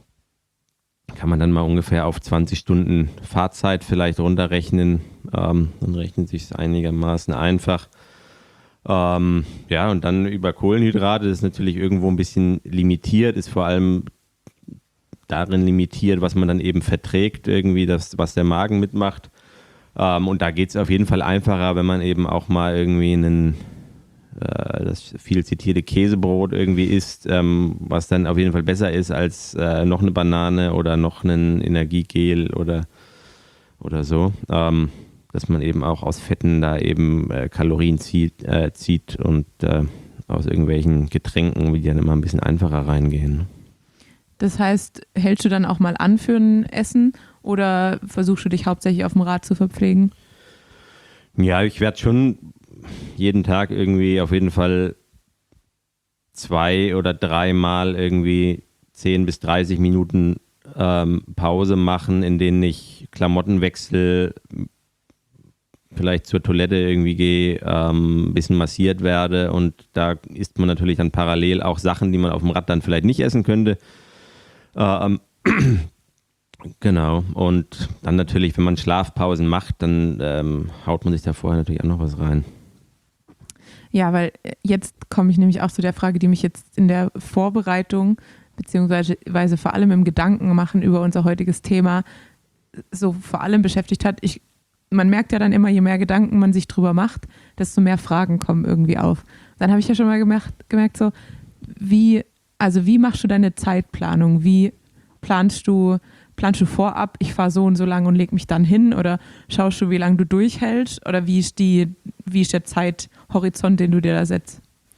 kann man dann mal ungefähr auf zwanzig Stunden Fahrzeit vielleicht runterrechnen. Ähm, dann rechnet sich es einigermaßen einfach. Ähm, ja, und dann über Kohlenhydrate, das ist natürlich irgendwo ein bisschen limitiert, ist vor allem darin limitiert, was man dann eben verträgt, irgendwie das, was der Magen mitmacht. Ähm, und da geht es auf jeden Fall einfacher, wenn man eben auch mal irgendwie einen, äh, das viel zitierte Käsebrot irgendwie isst, ähm, was dann auf jeden Fall besser ist als äh, noch eine Banane oder noch ein Energiegel oder, oder so. Ähm, dass man eben auch aus Fetten da eben äh, Kalorien zieht, äh, zieht und äh, aus irgendwelchen Getränken, die dann immer ein bisschen einfacher reingehen. Ne? Das heißt, hältst du dann auch mal an für ein Essen oder versuchst du dich hauptsächlich auf dem Rad zu verpflegen? Ja, ich werde schon jeden Tag irgendwie auf jeden Fall zwei oder dreimal irgendwie zehn bis dreißig Minuten ähm, Pause machen, in denen ich Klamotten wechsle, vielleicht zur Toilette irgendwie gehe, ähm, ein bisschen massiert werde und da isst man natürlich dann parallel auch Sachen, die man auf dem Rad dann vielleicht nicht essen könnte. Ähm, genau, und dann natürlich, wenn man Schlafpausen macht, dann ähm, haut man sich da vorher natürlich auch noch was rein. Ja, weil jetzt komme ich nämlich auch zu der Frage, die mich jetzt in der Vorbereitung beziehungsweise vor allem im Gedanken machen über unser heutiges Thema so vor allem beschäftigt hat. Ich Man merkt ja dann immer, je mehr Gedanken man sich drüber macht, desto mehr Fragen kommen irgendwie auf. Dann habe ich ja schon mal gemerkt, gemerkt so, wie, also wie machst du deine Zeitplanung? Wie planst du, planst du vorab, ich fahre so und so lang und leg mich dann hin? Oder schaust du, wie lange du durchhältst? Oder wie ist, die, wie ist der Zeithorizont, den du dir da setzt?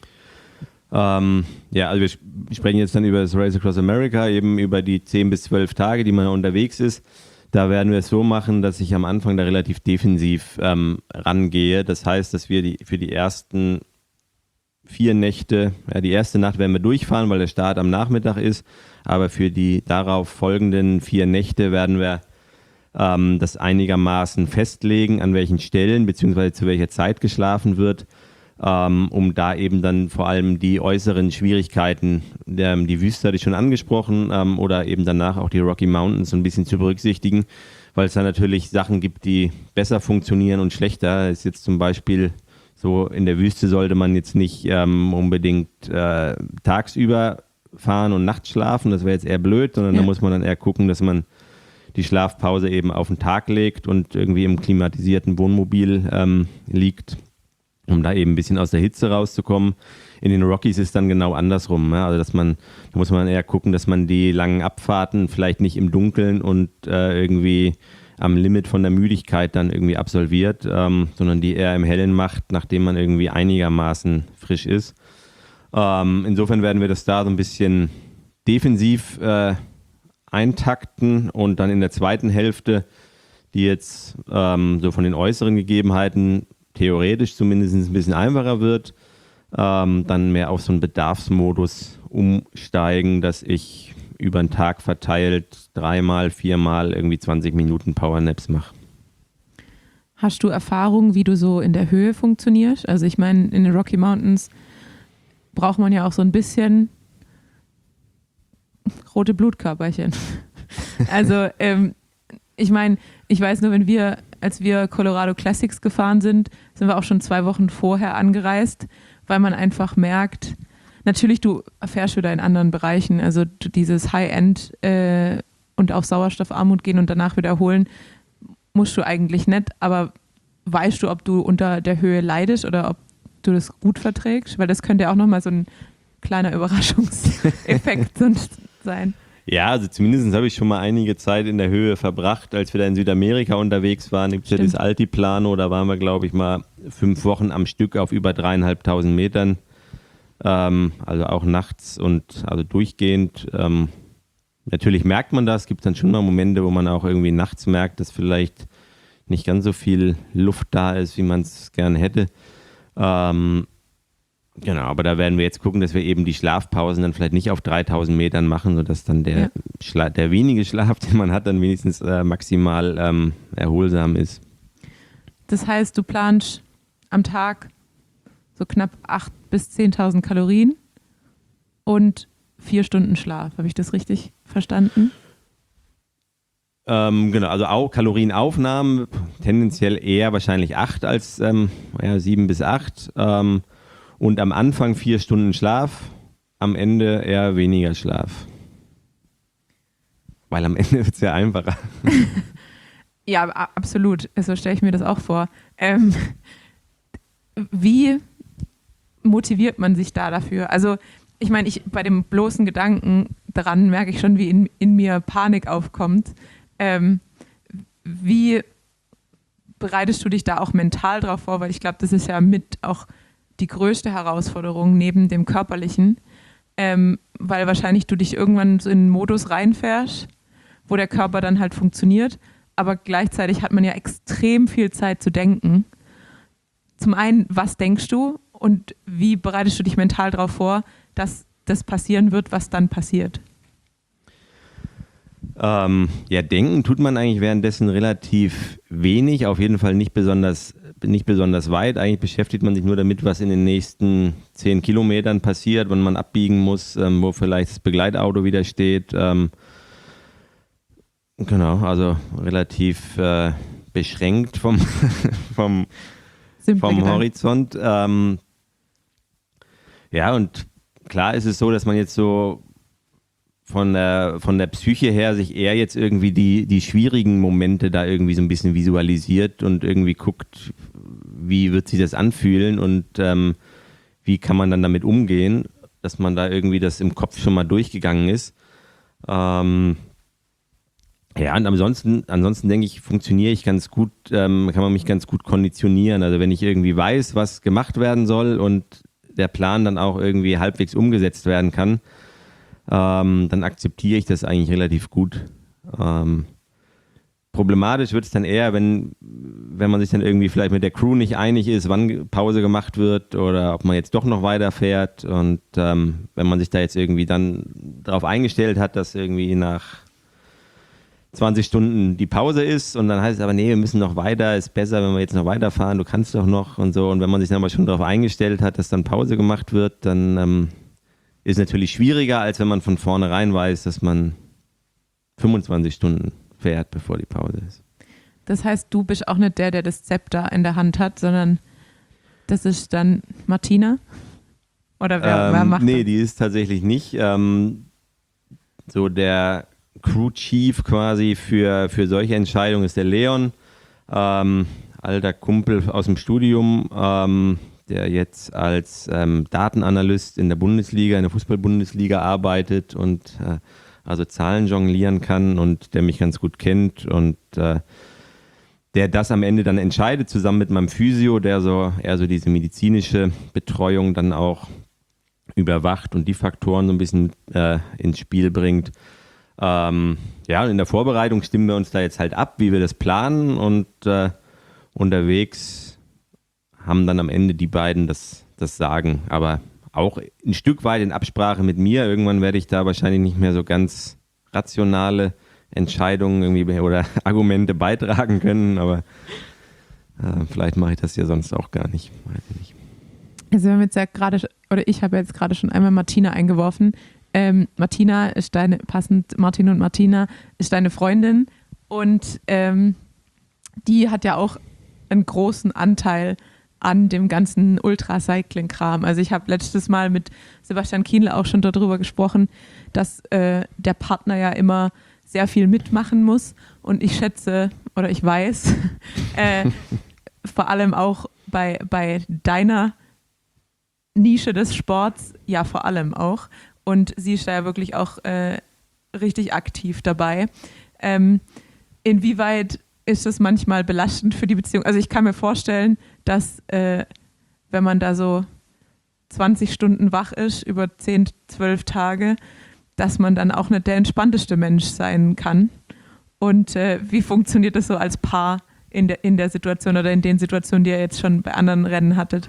Ähm, ja, also wir sprechen jetzt dann über das Race Across America, eben über die zehn bis zwölf Tage, die man unterwegs ist. Da werden wir es so machen, dass ich am Anfang da relativ defensiv ähm, rangehe. Das heißt, dass wir die, für die ersten vier Nächte, ja, die erste Nacht werden wir durchfahren, weil der Start am Nachmittag ist. Aber für die darauf folgenden vier Nächte werden wir ähm, das einigermaßen festlegen, an welchen Stellen bzw. zu welcher Zeit geschlafen wird, ähm, um da eben dann vor allem die äußeren Schwierigkeiten, der, die Wüste hatte ich schon angesprochen, ähm, oder eben danach auch die Rocky Mountains so ein bisschen zu berücksichtigen, weil es da natürlich Sachen gibt, die besser funktionieren und schlechter. Das ist jetzt zum Beispiel so, in der Wüste sollte man jetzt nicht ähm, unbedingt äh, tagsüber fahren und nachts schlafen, das wäre jetzt eher blöd, sondern ja. Da muss man dann eher gucken, dass man die Schlafpause eben auf den Tag legt und irgendwie im klimatisierten Wohnmobil ähm, liegt, um da eben ein bisschen aus der Hitze rauszukommen. In den Rockies ist es dann genau andersrum. Ja? Also dass man, da muss man eher gucken, dass man die langen Abfahrten vielleicht nicht im Dunkeln und äh, irgendwie am Limit von der Müdigkeit dann irgendwie absolviert, ähm, sondern die eher im Hellen macht, nachdem man irgendwie einigermaßen frisch ist. Ähm, insofern werden wir das da so ein bisschen defensiv äh, eintakten und dann in der zweiten Hälfte, die jetzt ähm, so von den äußeren Gegebenheiten theoretisch zumindest ein bisschen einfacher wird, ähm, dann mehr auf so einen Bedarfsmodus umsteigen, dass ich über den Tag verteilt dreimal, viermal irgendwie zwanzig Minuten Powernaps mache. Hast du Erfahrung, wie du so in der Höhe funktionierst? Also ich meine, in den Rocky Mountains braucht man ja auch so ein bisschen rote Blutkörperchen. Also ähm, ich meine, ich weiß nur, wenn wir, als wir Colorado Classics gefahren sind, sind wir auch schon zwei Wochen vorher angereist, weil man einfach merkt, natürlich, du erfährst wieder in anderen Bereichen, also dieses High-End äh, und auf Sauerstoffarmut gehen und danach wieder erholen, musst du eigentlich nicht, aber weißt du, ob du unter der Höhe leidest oder ob du das gut verträgst? Weil das könnte ja auch nochmal so ein kleiner Überraschungseffekt sein. Ja, also zumindest habe ich schon mal einige Zeit in der Höhe verbracht, als wir da in Südamerika unterwegs waren. Gibt es ja das Altiplano, da waren wir, glaube ich, mal fünf Wochen am Stück auf über dreieinhalbtausend Metern. Ähm, also auch nachts und also durchgehend. Ähm, natürlich merkt man das, es gibt dann schon mal Momente, wo man auch irgendwie nachts merkt, dass vielleicht nicht ganz so viel Luft da ist, wie man es gerne hätte. Ähm, genau, aber da werden wir jetzt gucken, dass wir eben die Schlafpausen dann vielleicht nicht auf dreitausend Metern machen, sodass dann der, ja. Schla- der wenige Schlaf, den man hat, dann wenigstens äh, maximal ähm, erholsam ist. Das heißt, du planst am Tag so knapp achttausend bis zehntausend Kalorien und vier Stunden Schlaf. Habe ich das richtig verstanden? Ähm, genau, also auch Kalorienaufnahmen tendenziell eher wahrscheinlich acht als ähm, ja, sieben bis acht. Ähm, und am Anfang vier Stunden Schlaf, am Ende eher weniger Schlaf. Weil am Ende wird es ja einfacher. Ja, absolut. So stelle ich mir das auch vor. Ähm, wie motiviert man sich da dafür? Also ich meine, ich bei dem bloßen Gedanken daran merke ich schon, wie in, in mir Panik aufkommt. Ähm, wie bereitest du dich da auch mental drauf vor? Weil ich glaube, das ist ja mit auch die größte Herausforderung neben dem Körperlichen, ähm, weil wahrscheinlich du dich irgendwann so in einen Modus reinfährst, wo der Körper dann halt funktioniert, aber gleichzeitig hat man ja extrem viel Zeit zu denken. Zum einen, was denkst du und wie bereitest du dich mental darauf vor, dass das passieren wird, was dann passiert? Ähm, ja, denken tut man eigentlich währenddessen relativ wenig, auf jeden Fall nicht besonders, nicht besonders weit. Eigentlich beschäftigt man sich nur damit, was in den nächsten zehn Kilometern passiert, wenn man abbiegen muss, ähm, wo vielleicht das Begleitauto wieder steht. Ähm, genau, also relativ äh, beschränkt vom, vom, vom Horizont. Ähm, ja, und klar ist es so, dass man jetzt so von der, von der Psyche her sich eher jetzt irgendwie die, die schwierigen Momente da irgendwie so ein bisschen visualisiert und irgendwie guckt, wie wird sich das anfühlen und ähm, wie kann man dann damit umgehen, dass man da irgendwie das im Kopf schon mal durchgegangen ist. Ähm, ja, und ansonsten, ansonsten denke ich, funktioniere ich ganz gut, ähm, kann man mich ganz gut konditionieren. Also wenn ich irgendwie weiß, was gemacht werden soll und der Plan dann auch irgendwie halbwegs umgesetzt werden kann, Ähm, dann akzeptiere ich das eigentlich relativ gut. Ähm, problematisch wird es dann eher, wenn, wenn man sich dann irgendwie vielleicht mit der Crew nicht einig ist, wann Pause gemacht wird oder ob man jetzt doch noch weiterfährt. Und ähm, wenn man sich da jetzt irgendwie dann darauf eingestellt hat, dass irgendwie nach zwanzig Stunden die Pause ist und dann heißt es aber, nee, wir müssen noch weiter, ist besser, wenn wir jetzt noch weiterfahren, du kannst doch noch und so. Und wenn man sich dann aber schon darauf eingestellt hat, dass dann Pause gemacht wird, dann ähm, ist natürlich schwieriger, als wenn man von vornherein weiß, dass man fünfundzwanzig Stunden fährt, bevor die Pause ist. Das heißt, du bist auch nicht der, der das Zepter in der Hand hat, sondern das ist dann Martina? Oder wer, ähm, wer macht nee, das? die ist tatsächlich nicht. Ähm, so der Crew Chief quasi für, für solche Entscheidungen ist der Leon, ähm, alter Kumpel aus dem Studium, ähm, der jetzt als ähm, Datenanalyst in der Bundesliga, in der Fußball-Bundesliga arbeitet und äh, also Zahlen jonglieren kann und der mich ganz gut kennt und äh, der das am Ende dann entscheidet, zusammen mit meinem Physio, der so eher so diese medizinische Betreuung dann auch überwacht und die Faktoren so ein bisschen äh, ins Spiel bringt. Ähm, ja, und in der Vorbereitung stimmen wir uns da jetzt halt ab, wie wir das planen und äh, unterwegs haben dann am Ende die beiden das, das Sagen, aber auch ein Stück weit in Absprache mit mir. Irgendwann werde ich da wahrscheinlich nicht mehr so ganz rationale Entscheidungen irgendwie oder Argumente beitragen können, aber äh, vielleicht mache ich das ja sonst auch gar nicht, weiß ich nicht. Also wir haben jetzt ja gerade, oder ich habe jetzt gerade schon einmal Martina eingeworfen. Ähm, Martina ist deine, passend Martin und Martina, ist deine Freundin und ähm, die hat ja auch einen großen Anteil an dem ganzen Ultracycling-Kram. Also ich habe letztes Mal mit Sebastian Kienle auch schon darüber gesprochen, dass äh, der Partner ja immer sehr viel mitmachen muss und ich schätze oder ich weiß, äh, vor allem auch bei, bei deiner Nische des Sports, ja vor allem auch und sie ist da ja wirklich auch äh, richtig aktiv dabei. Ähm, inwieweit ist es manchmal belastend für die Beziehung? Also ich kann mir vorstellen, dass äh, wenn man da so zwanzig Stunden wach ist, über zehn, zwölf Tage, dass man dann auch nicht der entspannteste Mensch sein kann. Und äh, wie funktioniert das so als Paar in der, in der Situation oder in den Situationen, die ihr jetzt schon bei anderen Rennen hattet?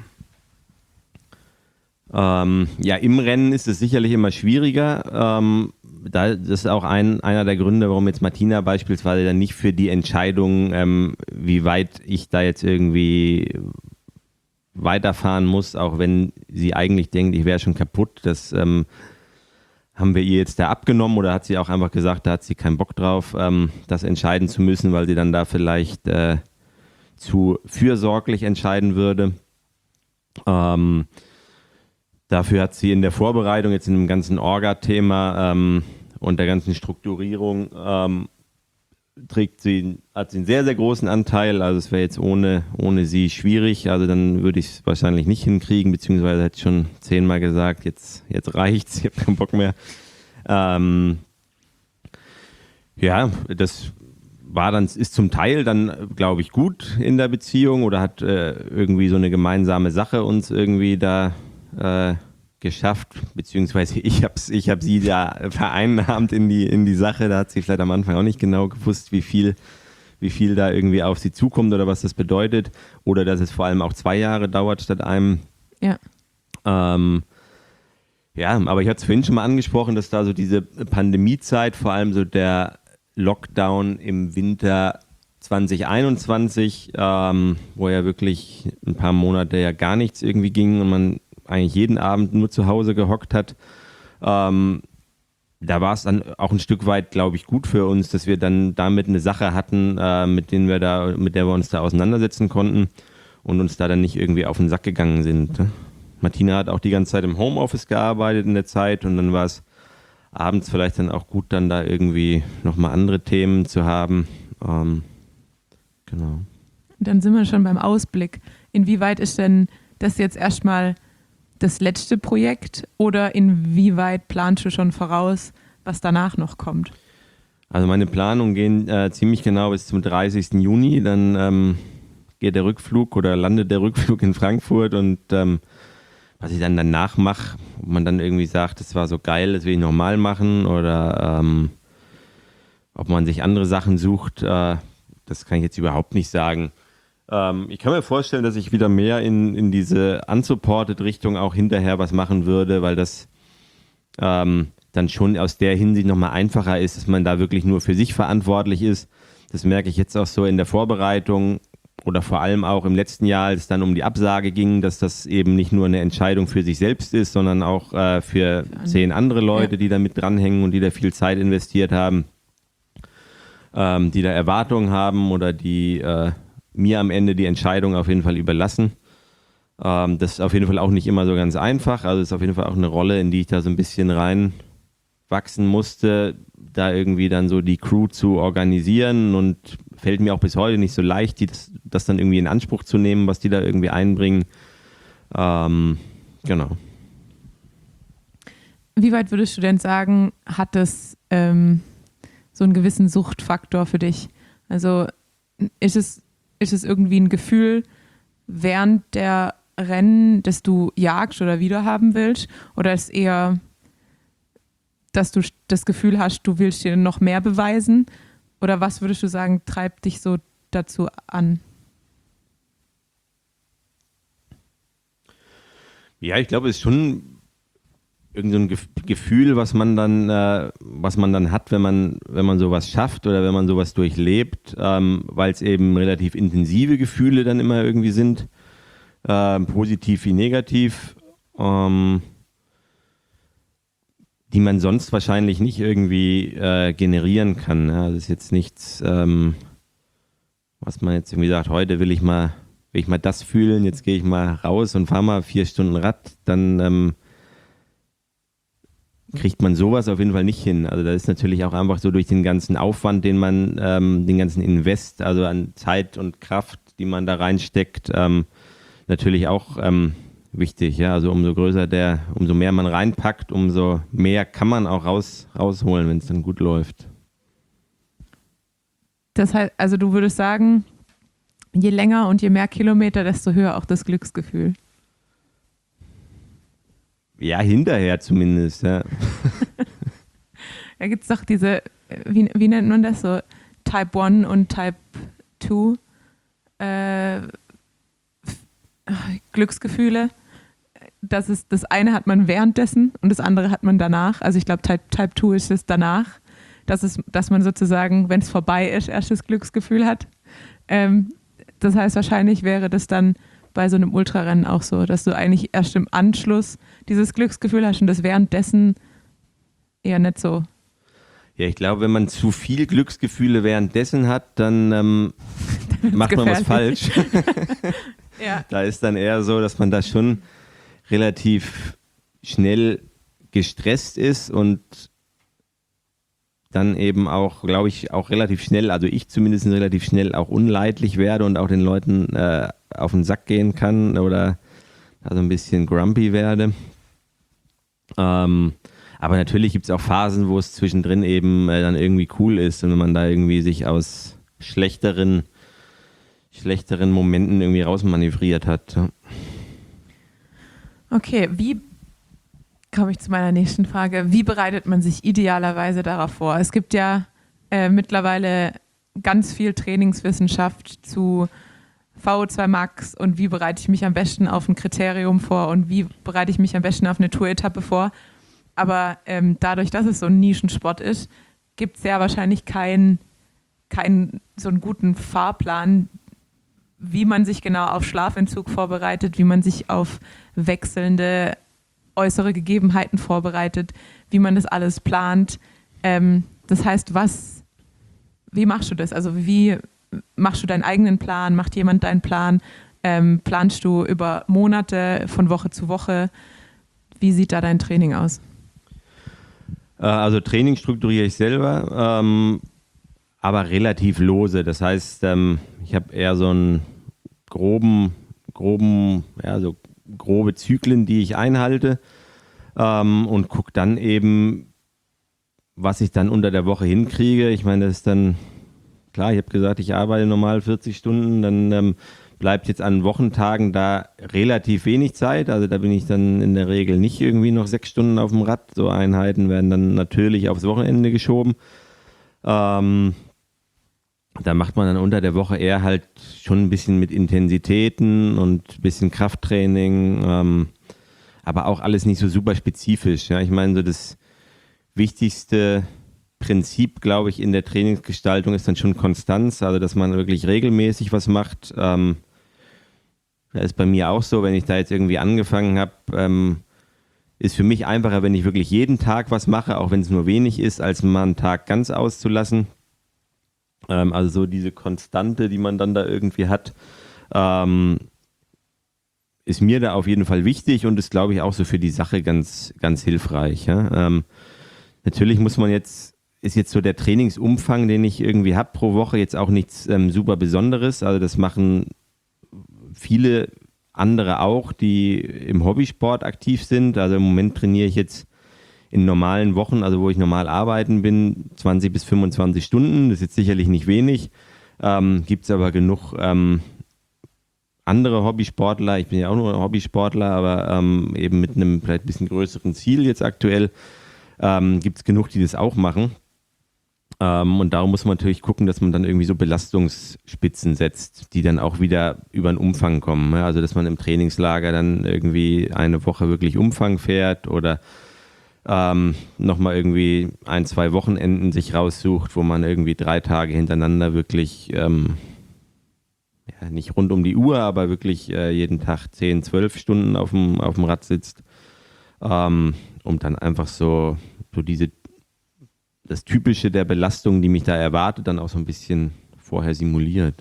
Ähm, ja, im Rennen ist es sicherlich immer schwieriger. Ähm, da, das ist auch ein, einer der Gründe, warum jetzt Martina beispielsweise dann nicht für die Entscheidung, ähm, wie weit ich da jetzt irgendwie weiterfahren muss, auch wenn sie eigentlich denkt, ich wäre schon kaputt. Das ähm, haben wir ihr jetzt da abgenommen oder hat sie auch einfach gesagt, da hat sie keinen Bock drauf, ähm, das entscheiden zu müssen, weil sie dann da vielleicht äh, zu fürsorglich entscheiden würde. Ähm, dafür hat sie in der Vorbereitung, jetzt in dem ganzen Orga-Thema ähm, und der ganzen Strukturierung, ähm, trägt sie, hat sie einen sehr, sehr großen Anteil. Also es wäre jetzt ohne, ohne sie schwierig. Also dann würde ich es wahrscheinlich nicht hinkriegen, beziehungsweise hätte ich schon zehnmal gesagt, jetzt, jetzt reicht's, ich habe keinen Bock mehr. Ähm, ja, das war dann, ist zum Teil dann, glaube ich, gut in der Beziehung oder hat äh, irgendwie so eine gemeinsame Sache uns irgendwie da äh, geschafft, beziehungsweise ich habe ich hab sie da vereinnahmt in die, in die Sache. Da hat sie vielleicht am Anfang auch nicht genau gewusst, wie viel, wie viel da irgendwie auf sie zukommt oder was das bedeutet. Oder dass es vor allem auch zwei Jahre dauert statt einem. Ja. Ähm, ja, aber ich hatte es vorhin schon mal angesprochen, dass da so diese Pandemiezeit, vor allem so der Lockdown im Winter zwanzig einundzwanzig, ähm, wo ja wirklich ein paar Monate ja gar nichts irgendwie ging und man eigentlich jeden Abend nur zu Hause gehockt hat. Ähm, da war es dann auch ein Stück weit, glaube ich, gut für uns, dass wir dann damit eine Sache hatten, äh, mit denen wir da, mit der wir uns da auseinandersetzen konnten und uns da dann nicht irgendwie auf den Sack gegangen sind. Martina hat auch die ganze Zeit im Homeoffice gearbeitet in der Zeit und dann war es abends vielleicht dann auch gut, dann da irgendwie nochmal andere Themen zu haben. Ähm, genau. Dann sind wir schon beim Ausblick. Inwieweit ist denn das jetzt erstmal das letzte Projekt oder inwieweit planst du schon voraus, was danach noch kommt? Also meine Planungen gehen äh, ziemlich genau bis zum dreißigsten Juni. Dann ähm, geht der Rückflug oder landet der Rückflug in Frankfurt und ähm, was ich dann danach mache, ob man dann irgendwie sagt, das war so geil, das will ich nochmal machen oder ähm, ob man sich andere Sachen sucht, äh, das kann ich jetzt überhaupt nicht sagen. Ähm, ich kann mir vorstellen, dass ich wieder mehr in, in diese unsupported Richtung auch hinterher was machen würde, weil das ähm, dann schon aus der Hinsicht nochmal einfacher ist, dass man da wirklich nur für sich verantwortlich ist. Das merke ich jetzt auch so in der Vorbereitung oder vor allem auch im letzten Jahr, als es dann um die Absage ging, dass das eben nicht nur eine Entscheidung für sich selbst ist, sondern auch äh, für, für zehn andere Leute, ja, die da mit dranhängen und die da viel Zeit investiert haben, ähm, die da Erwartungen haben oder die äh, mir am Ende die Entscheidung auf jeden Fall überlassen. Ähm, das ist auf jeden Fall auch nicht immer so ganz einfach. Also ist auf jeden Fall auch eine Rolle, in die ich da so ein bisschen reinwachsen musste, da irgendwie dann so die Crew zu organisieren und fällt mir auch bis heute nicht so leicht, die das, das dann irgendwie in Anspruch zu nehmen, was die da irgendwie einbringen. Ähm, genau. Wie weit würdest du denn sagen, hat das ähm, so einen gewissen Suchtfaktor für dich? Also ist es Ist es irgendwie ein Gefühl während der Rennen, das du jagst oder wiederhaben willst? Oder ist es eher, dass du das Gefühl hast, du willst dir noch mehr beweisen? Oder was würdest du sagen, treibt dich so dazu an? Ja, ich glaube, es ist schon irgendein so Gefühl, was man dann, äh, was man dann hat, wenn man, wenn man sowas schafft oder wenn man sowas durchlebt, ähm, weil es eben relativ intensive Gefühle dann immer irgendwie sind, äh, positiv wie negativ, ähm, die man sonst wahrscheinlich nicht irgendwie äh, generieren kann. Ja, das ist jetzt nichts, ähm, was man jetzt irgendwie sagt, heute will ich mal, will ich mal das fühlen, jetzt gehe ich mal raus und fahre mal vier Stunden Rad, dann ähm, kriegt man sowas auf jeden Fall nicht hin. Also das ist natürlich auch einfach so durch den ganzen Aufwand, den man, ähm, den ganzen Invest, also an Zeit und Kraft, die man da reinsteckt, ähm, natürlich auch ähm, wichtig. Ja? Also umso größer der, umso mehr man reinpackt, umso mehr kann man auch raus, rausholen, wenn es dann gut läuft. Das heißt, also du würdest sagen, je länger und je mehr Kilometer, desto höher auch das Glücksgefühl. Ja, hinterher zumindest, ja. Da gibt es doch diese, wie, wie nennt man das so, Type eins und Type zwei äh, Glücksgefühle. Das ist, das eine hat man währenddessen und das andere hat man danach. Also ich glaube, Type, Type zwei ist es danach, dass, es, dass man sozusagen, wenn es vorbei ist, erst das Glücksgefühl hat. Ähm, das heißt, wahrscheinlich wäre das dann bei so einem Ultrarennen auch so, dass du eigentlich erst im Anschluss dieses Glücksgefühl hast und das währenddessen eher nicht so? Ja, ich glaube, wenn man zu viel Glücksgefühle währenddessen hat, dann ähm, macht man was falsch. Ja. Da ist dann eher so, dass man da schon relativ schnell gestresst ist und dann eben auch, glaube ich, auch relativ schnell, also ich zumindest relativ schnell auch unleidlich werde und auch den Leuten äh, auf den Sack gehen kann oder also ein bisschen grumpy werde. Ähm, aber natürlich gibt es auch Phasen, wo es zwischendrin eben äh, dann irgendwie cool ist und wenn man da irgendwie sich aus schlechteren, schlechteren Momenten irgendwie rausmanövriert hat. Ja. Okay, wie komme ich zu meiner nächsten Frage? Wie bereitet man sich idealerweise darauf vor? Es gibt ja äh, mittlerweile ganz viel Trainingswissenschaft zu V O zwei Max und wie bereite ich mich am besten auf ein Kriterium vor und wie bereite ich mich am besten auf eine Tour-Etappe vor. Aber ähm, dadurch, dass es so ein Nischensport ist, gibt es ja wahrscheinlich keinen keinen so einen guten Fahrplan, wie man sich genau auf Schlafentzug vorbereitet, wie man sich auf wechselnde äußere Gegebenheiten vorbereitet, wie man das alles plant. Ähm, das heißt, was, wie machst du das? Also wie machst du deinen eigenen Plan? Macht jemand deinen Plan? Ähm, planst du über Monate, von Woche zu Woche? Wie sieht da dein Training aus? Also Training strukturiere ich selber, ähm, aber relativ lose. Das heißt, ähm, ich habe eher so einen groben, groben, ja, so grobe Zyklen, die ich einhalte ähm, und gucke dann eben, was ich dann unter der Woche hinkriege. Ich meine, das ist dann, klar, ich habe gesagt, ich arbeite normal vierzig Stunden, dann ähm, bleibt jetzt an Wochentagen da relativ wenig Zeit. Also da bin ich dann in der Regel nicht irgendwie noch sechs Stunden auf dem Rad. So Einheiten werden dann natürlich aufs Wochenende geschoben. Ähm, da macht man dann unter der Woche eher halt schon ein bisschen mit Intensitäten und ein bisschen Krafttraining, ähm, aber auch alles nicht so super spezifisch. Ja? Ich meine, so das wichtigste Prinzip, glaube ich, in der Trainingsgestaltung ist dann schon Konstanz, also dass man wirklich regelmäßig was macht. Ähm, das ist bei mir auch so, wenn ich da jetzt irgendwie angefangen habe, ähm, ist für mich einfacher, wenn ich wirklich jeden Tag was mache, auch wenn es nur wenig ist, als mal einen Tag ganz auszulassen. Ähm, also so diese Konstante, die man dann da irgendwie hat, ähm, ist mir da auf jeden Fall wichtig und ist, glaube ich, auch so für die Sache ganz, ganz hilfreich. Ja? Ähm, natürlich muss man jetzt, ist jetzt so der Trainingsumfang, den ich irgendwie habe pro Woche, jetzt auch nichts ähm, super Besonderes. Also das machen viele andere auch, die im Hobbysport aktiv sind. Also im Moment trainiere ich jetzt in normalen Wochen, also wo ich normal arbeiten bin, zwanzig bis fünfundzwanzig Stunden. Das ist jetzt sicherlich nicht wenig. Ähm, gibt es aber genug ähm, andere Hobbysportler. Ich bin ja auch nur Hobbysportler, aber ähm, eben mit einem vielleicht ein bisschen größeren Ziel jetzt aktuell. Ähm, gibt es genug, die das auch machen. Ähm, und darum muss man natürlich gucken, dass man dann irgendwie so Belastungsspitzen setzt, die dann auch wieder über den Umfang kommen. Ja? Also dass man im Trainingslager dann irgendwie eine Woche wirklich Umfang fährt oder ähm, nochmal irgendwie ein, zwei Wochenenden sich raussucht, wo man irgendwie drei Tage hintereinander wirklich, ähm, ja, nicht rund um die Uhr, aber wirklich äh, jeden Tag zehn, zwölf Stunden auf dem, auf dem Rad sitzt, ähm, um dann einfach so, so diese das Typische der Belastung, die mich da erwartet, dann auch so ein bisschen vorher simuliert.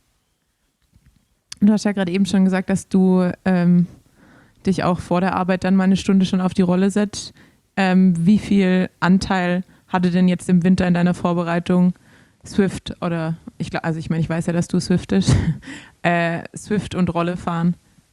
Du hast ja gerade eben schon gesagt, dass du ähm, dich auch vor der Arbeit dann mal eine Stunde schon auf die Rolle setzt. Ähm, wie viel Anteil hatte denn jetzt im Winter in deiner Vorbereitung Swift oder, ich glaub, also ich meine, ich weiß ja, dass du Swiftest, äh, Swift und Rolle fahren?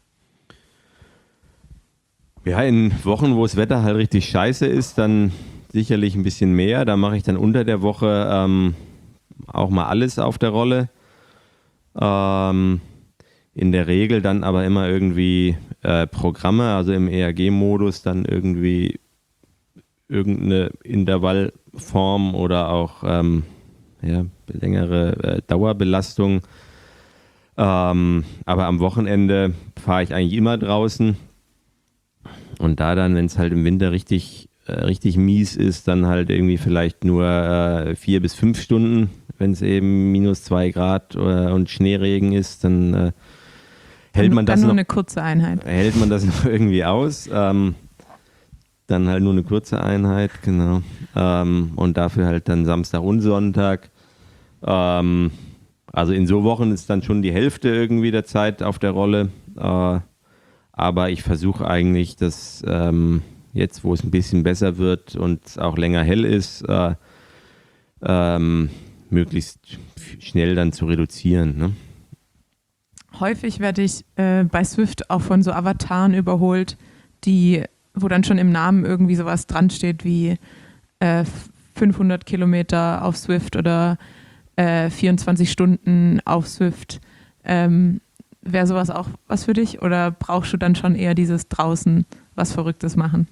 Ja, in Wochen, wo das Wetter halt richtig scheiße ist, dann sicherlich ein bisschen mehr. Da mache ich dann unter der Woche ähm, auch mal alles auf der Rolle. Ähm, in der Regel dann aber immer irgendwie äh, Programme, also im E R G-Modus dann irgendwie irgendeine Intervallform oder auch ähm, ja, längere äh, Dauerbelastung. Ähm, aber am Wochenende fahre ich eigentlich immer draußen. Und da dann, wenn es halt im Winter richtig richtig mies ist, dann halt irgendwie vielleicht nur äh, vier bis fünf Stunden, wenn es eben minus zwei Grad äh, und Schneeregen ist, dann äh, hält man das dann nur noch, eine kurze Einheit. Hält man das noch irgendwie aus? Ähm, dann halt nur eine kurze Einheit, genau. Ähm, und dafür halt dann Samstag und Sonntag. Ähm, also in so Wochen ist dann schon die Hälfte irgendwie der Zeit auf der Rolle. Äh, aber ich versuche eigentlich, dass ähm, jetzt, wo es ein bisschen besser wird und es auch länger hell ist, äh, ähm, möglichst schnell dann zu reduzieren. Ne? Häufig werde ich äh, bei Zwift auch von so Avataren überholt, die, wo dann schon im Namen irgendwie sowas dran steht wie äh, fünfhundert Kilometer auf Zwift oder äh, vierundzwanzig Stunden auf Zwift. Ähm, Wäre sowas auch was für dich oder brauchst du dann schon eher dieses draußen was Verrücktes machen?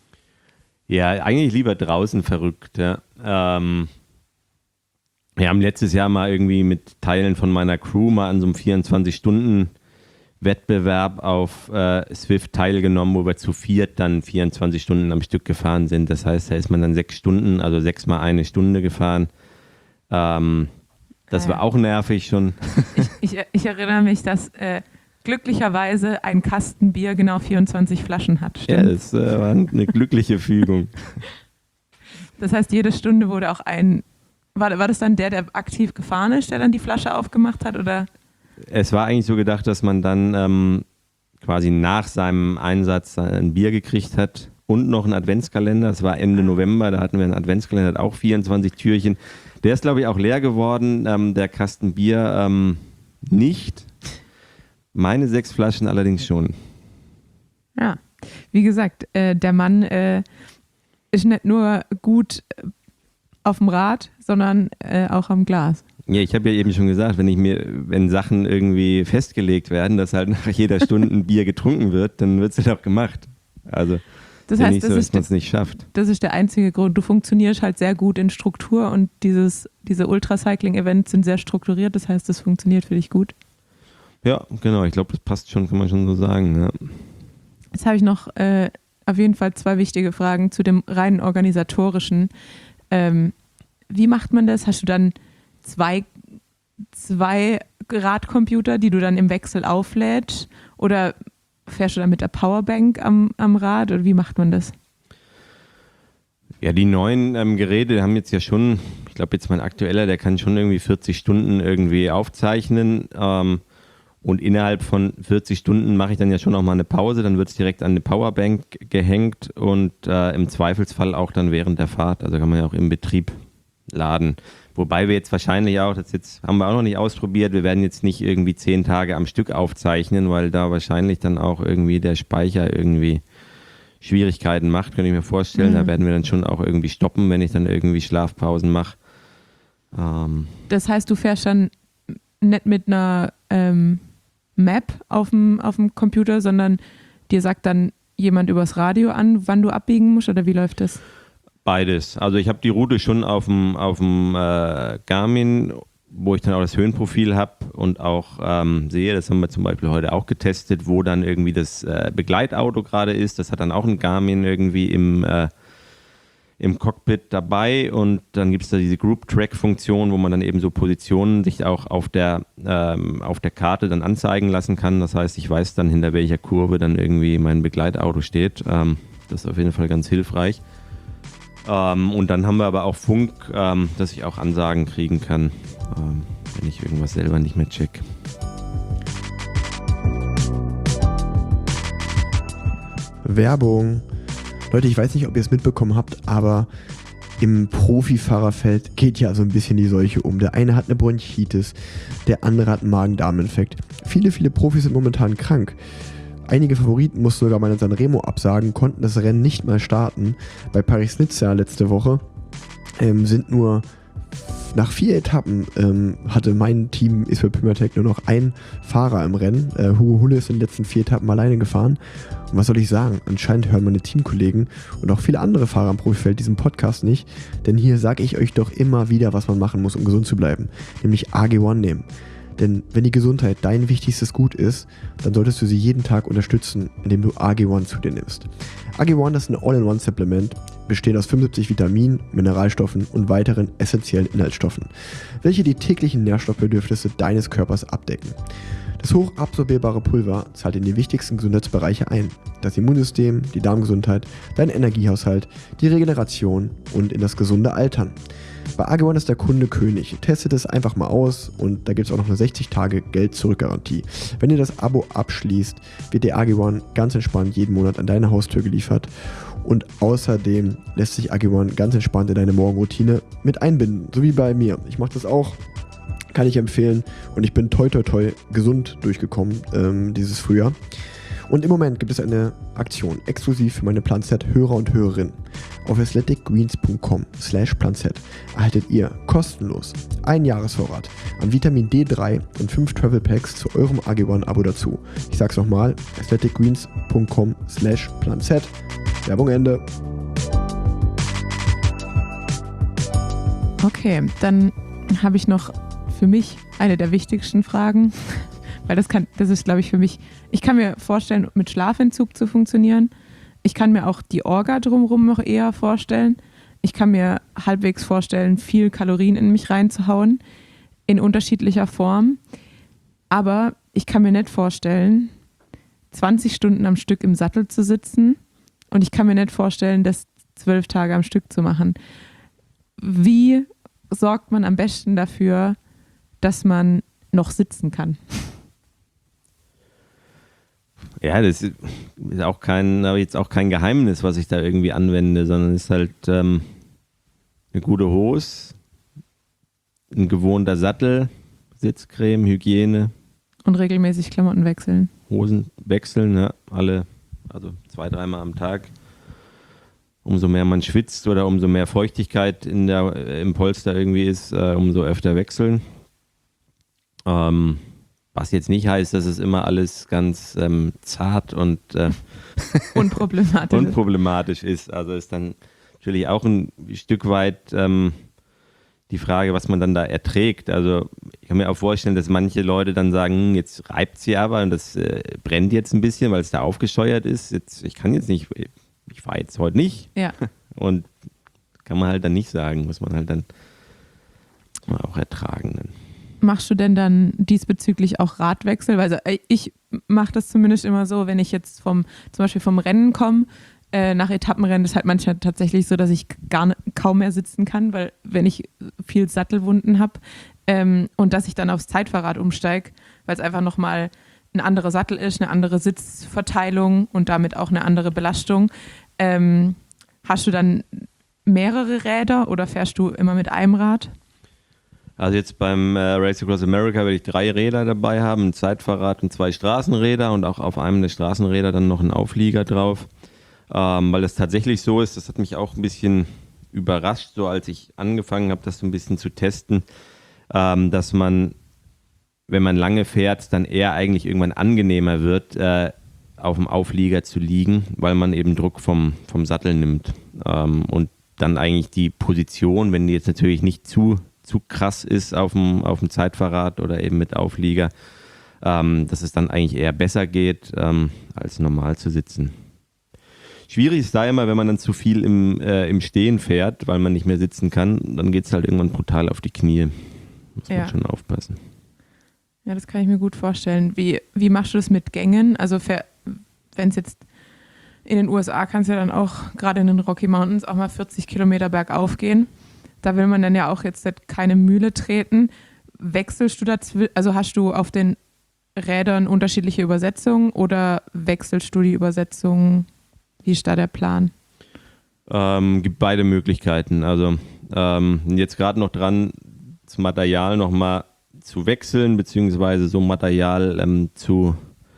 Ja, eigentlich lieber draußen verrückt. Ja. Ähm, wir haben letztes Jahr mal irgendwie mit Teilen von meiner Crew mal an so einem vierundzwanzig-Stunden-Wettbewerb auf äh, Zwift teilgenommen, wo wir zu viert dann vierundzwanzig Stunden am Stück gefahren sind. Das heißt, da ist man dann sechs Stunden, also sechs mal eine Stunde gefahren. Ähm, das war auch nervig schon. Ich, ich, ich erinnere mich, dass äh, glücklicherweise ein Kasten Bier genau vierundzwanzig Flaschen hat. Stimmt? Ja, das äh, war eine glückliche Fügung. Das heißt, jede Stunde wurde auch ein... War, war das dann der, der aktiv gefahren ist, der dann die Flasche aufgemacht hat? Oder? Es war eigentlich so gedacht, dass man dann ähm, quasi nach seinem Einsatz ein Bier gekriegt hat und noch einen Adventskalender. Das war Ende November, da hatten wir einen Adventskalender, hat auch vierundzwanzig Türchen. Der ist, glaube ich, auch leer geworden, ähm, der Kasten Bier ähm, nicht. Meine sechs Flaschen allerdings schon. Ja, wie gesagt, äh, der Mann äh, ist nicht nur gut auf dem Rad, sondern äh, auch am Glas. Ja, ich habe ja eben schon gesagt, wenn ich mir, wenn Sachen irgendwie festgelegt werden, dass halt nach jeder Stunde ein Bier getrunken wird, dann wird es halt auch gemacht. Also das ja heißt, nicht das so, ist dass man es nicht schafft. Das ist der einzige Grund. Du funktionierst halt sehr gut in Struktur und dieses, diese Ultracycling-Events sind sehr strukturiert, das heißt, das funktioniert für dich gut. Ja, genau, ich glaube, das passt schon, kann man schon so sagen. Ja. Jetzt habe ich noch äh, auf jeden Fall zwei wichtige Fragen zu dem rein organisatorischen. Ähm, wie macht man das? Hast du dann zwei, zwei Radcomputer, die du dann im Wechsel auflädst? Oder fährst du dann mit der Powerbank am, am Rad? Oder wie macht man das? Ja, die neuen ähm, Geräte haben jetzt ja schon, ich glaube jetzt mein aktueller, der kann schon irgendwie vierzig Stunden irgendwie aufzeichnen. Ähm, und innerhalb von vierzig Stunden mache ich dann ja schon auch mal eine Pause. Dann wird es direkt an eine Powerbank gehängt und äh, im Zweifelsfall auch dann während der Fahrt. Also kann man ja auch im Betrieb laden. Wobei wir jetzt wahrscheinlich auch, das jetzt haben wir auch noch nicht ausprobiert, wir werden jetzt nicht irgendwie zehn Tage am Stück aufzeichnen, weil da wahrscheinlich dann auch irgendwie der Speicher irgendwie Schwierigkeiten macht, kann ich mir vorstellen. Mhm. Da werden wir dann schon auch irgendwie stoppen, wenn ich dann irgendwie Schlafpausen mache. Ähm. Das heißt, du fährst dann nicht mit einer ähm, Map auf dem, auf dem Computer, sondern dir sagt dann jemand übers Radio an, wann du abbiegen musst, oder wie läuft das? Beides. Also ich habe die Route schon auf dem, auf dem äh, Garmin, wo ich dann auch das Höhenprofil habe und auch ähm, sehe, das haben wir zum Beispiel heute auch getestet, wo dann irgendwie das äh, Begleitauto gerade ist. Das hat dann auch ein Garmin irgendwie im, äh, im Cockpit dabei und dann gibt es da diese Group-Track-Funktion, wo man dann eben so Positionen sich auch auf der, ähm, auf der Karte dann anzeigen lassen kann. Das heißt, ich weiß dann, hinter welcher Kurve dann irgendwie mein Begleitauto steht. Ähm, das ist auf jeden Fall ganz hilfreich. Ähm, und dann haben wir aber auch Funk, ähm, dass ich auch Ansagen kriegen kann, ähm, wenn ich irgendwas selber nicht mehr check. Werbung. Leute, ich weiß nicht, ob ihr es mitbekommen habt, aber im Profifahrerfeld geht ja so ein bisschen die Seuche um. Der eine hat eine Bronchitis, der andere hat einen Magen-Darm-Infekt. Viele, viele Profis sind momentan krank. Einige Favoriten mussten sogar mal in Sanremo absagen, konnten das Rennen nicht mal starten. Bei Paris-Nizza letzte Woche ähm, sind nur nach vier Etappen ähm, hatte mein Team Isfel Pymmertech nur noch ein Fahrer im Rennen. Äh, Hugo Hulle ist in den letzten vier Etappen alleine gefahren. Und was soll ich sagen? Anscheinend hören meine Teamkollegen und auch viele andere Fahrer am Profifeld diesen Podcast nicht. Denn hier sage ich euch doch immer wieder, was man machen muss, um gesund zu bleiben. Nämlich A G eins nehmen. Denn wenn die Gesundheit dein wichtigstes Gut ist, dann solltest du sie jeden Tag unterstützen, indem du A G eins zu dir nimmst. A G eins ist ein All-in-One-Supplement, besteht aus fünfundsiebzig Vitaminen, Mineralstoffen und weiteren essentiellen Inhaltsstoffen, welche die täglichen Nährstoffbedürfnisse deines Körpers abdecken. Das hochabsorbierbare Pulver zahlt in die wichtigsten Gesundheitsbereiche ein. Das Immunsystem, die Darmgesundheit, dein Energiehaushalt, die Regeneration und in das gesunde Altern. Bei AG1 ist der Kunde König. Testet es einfach mal aus und da gibt es auch noch eine sechzig Tage Geld-Zurück-Garantie. Wenn ihr das Abo abschließt, wird der A G eins ganz entspannt jeden Monat an deine Haustür geliefert. Und außerdem lässt sich A G eins ganz entspannt in deine Morgenroutine mit einbinden, so wie bei mir. Ich mache das auch, kann ich empfehlen und ich bin toi toi toi gesund durchgekommen ähm, dieses Frühjahr. Und im Moment gibt es eine Aktion exklusiv für meine PlanZ-Hörer und Hörerinnen. Auf athleticgreens.com slash planz erhaltet ihr kostenlos einen Jahresvorrat an Vitamin D drei und fünf Travel Packs zu eurem A G eins Abo dazu. Ich sag's nochmal, athleticgreens.com slash planz. Werbung Ende. Okay, dann habe ich noch für mich eine der wichtigsten Fragen, weil das kann, das ist, glaube ich, für mich, ich kann mir vorstellen, mit Schlafentzug zu funktionieren. Ich kann mir auch die Orga drumherum noch eher vorstellen. Ich kann mir halbwegs vorstellen, viel Kalorien in mich reinzuhauen, in unterschiedlicher Form. Aber ich kann mir nicht vorstellen, zwanzig Stunden am Stück im Sattel zu sitzen und ich kann mir nicht vorstellen, das zwölf Tage am Stück zu machen. Wie sorgt man am besten dafür, dass man noch sitzen kann? Ja, das ist auch kein, aber jetzt auch kein Geheimnis, was ich da irgendwie anwende, sondern es ist halt ähm, eine gute Hose, ein gewohnter Sattel, Sitzcreme, Hygiene. Und regelmäßig Klamotten wechseln. Hosen wechseln, ja, alle, also zwei, dreimal am Tag. Umso mehr man schwitzt oder umso mehr Feuchtigkeit in der, im Polster irgendwie ist, äh, umso öfter wechseln. Ähm, Was jetzt nicht heißt, dass es immer alles ganz ähm, zart und äh, unproblematisch. unproblematisch ist. Also ist dann natürlich auch ein Stück weit ähm, die Frage, was man dann da erträgt. Also ich kann mir auch vorstellen, dass manche Leute dann sagen, jetzt reibt sie aber und das äh, brennt jetzt ein bisschen, weil es da aufgescheuert ist. Jetzt, ich kann jetzt nicht, ich fahre jetzt heute nicht. Ja. Und kann man halt dann nicht sagen, muss man halt dann auch ertragen. Dann. Machst du denn dann diesbezüglich auch Radwechsel? Weil also ich mache das zumindest immer so, wenn ich jetzt vom, zum Beispiel vom Rennen komme, äh, nach Etappenrennen ist halt manchmal tatsächlich so, dass ich gar ne, kaum mehr sitzen kann, weil wenn ich viel Sattelwunden habe ähm, und dass ich dann aufs Zeitfahrrad umsteige, weil es einfach nochmal ein anderer Sattel ist, eine andere Sitzverteilung und damit auch eine andere Belastung. Ähm, hast du dann mehrere Räder oder fährst du immer mit einem Rad? Also jetzt beim äh, Race Across America werde ich drei Räder dabei haben, ein Zeitfahrrad und zwei Straßenräder und auch auf einem der Straßenräder dann noch einen Auflieger drauf, ähm, weil das tatsächlich so ist, das hat mich auch ein bisschen überrascht, so als ich angefangen habe, das so ein bisschen zu testen, ähm, dass man, wenn man lange fährt, dann eher eigentlich irgendwann angenehmer wird, äh, auf dem Auflieger zu liegen, weil man eben Druck vom, vom Sattel nimmt ähm, und dann eigentlich die Position, wenn die jetzt natürlich nicht zu zu krass ist auf dem, auf dem Zeitfahrrad oder eben mit Auflieger, ähm, dass es dann eigentlich eher besser geht, ähm, als normal zu sitzen. Schwierig ist da immer, wenn man dann zu viel im, äh, im Stehen fährt, weil man nicht mehr sitzen kann, dann geht es halt irgendwann brutal auf die Knie. Muss man ja. schon aufpassen. Ja, das kann ich mir gut vorstellen. Wie, wie machst du das mit Gängen? Also wenn es jetzt in den U S A kannst du ja dann auch gerade in den Rocky Mountains auch mal vierzig Kilometer bergauf gehen. Da will man dann ja auch jetzt keine Mühle treten. Wechselst du dazwischen, also hast du auf den Rädern unterschiedliche Übersetzungen oder wechselst du die Übersetzungen? Wie ist da der Plan? Ähm, gibt beide Möglichkeiten. Also ähm, jetzt gerade noch dran, das Material nochmal zu wechseln, beziehungsweise so Material ähm, zu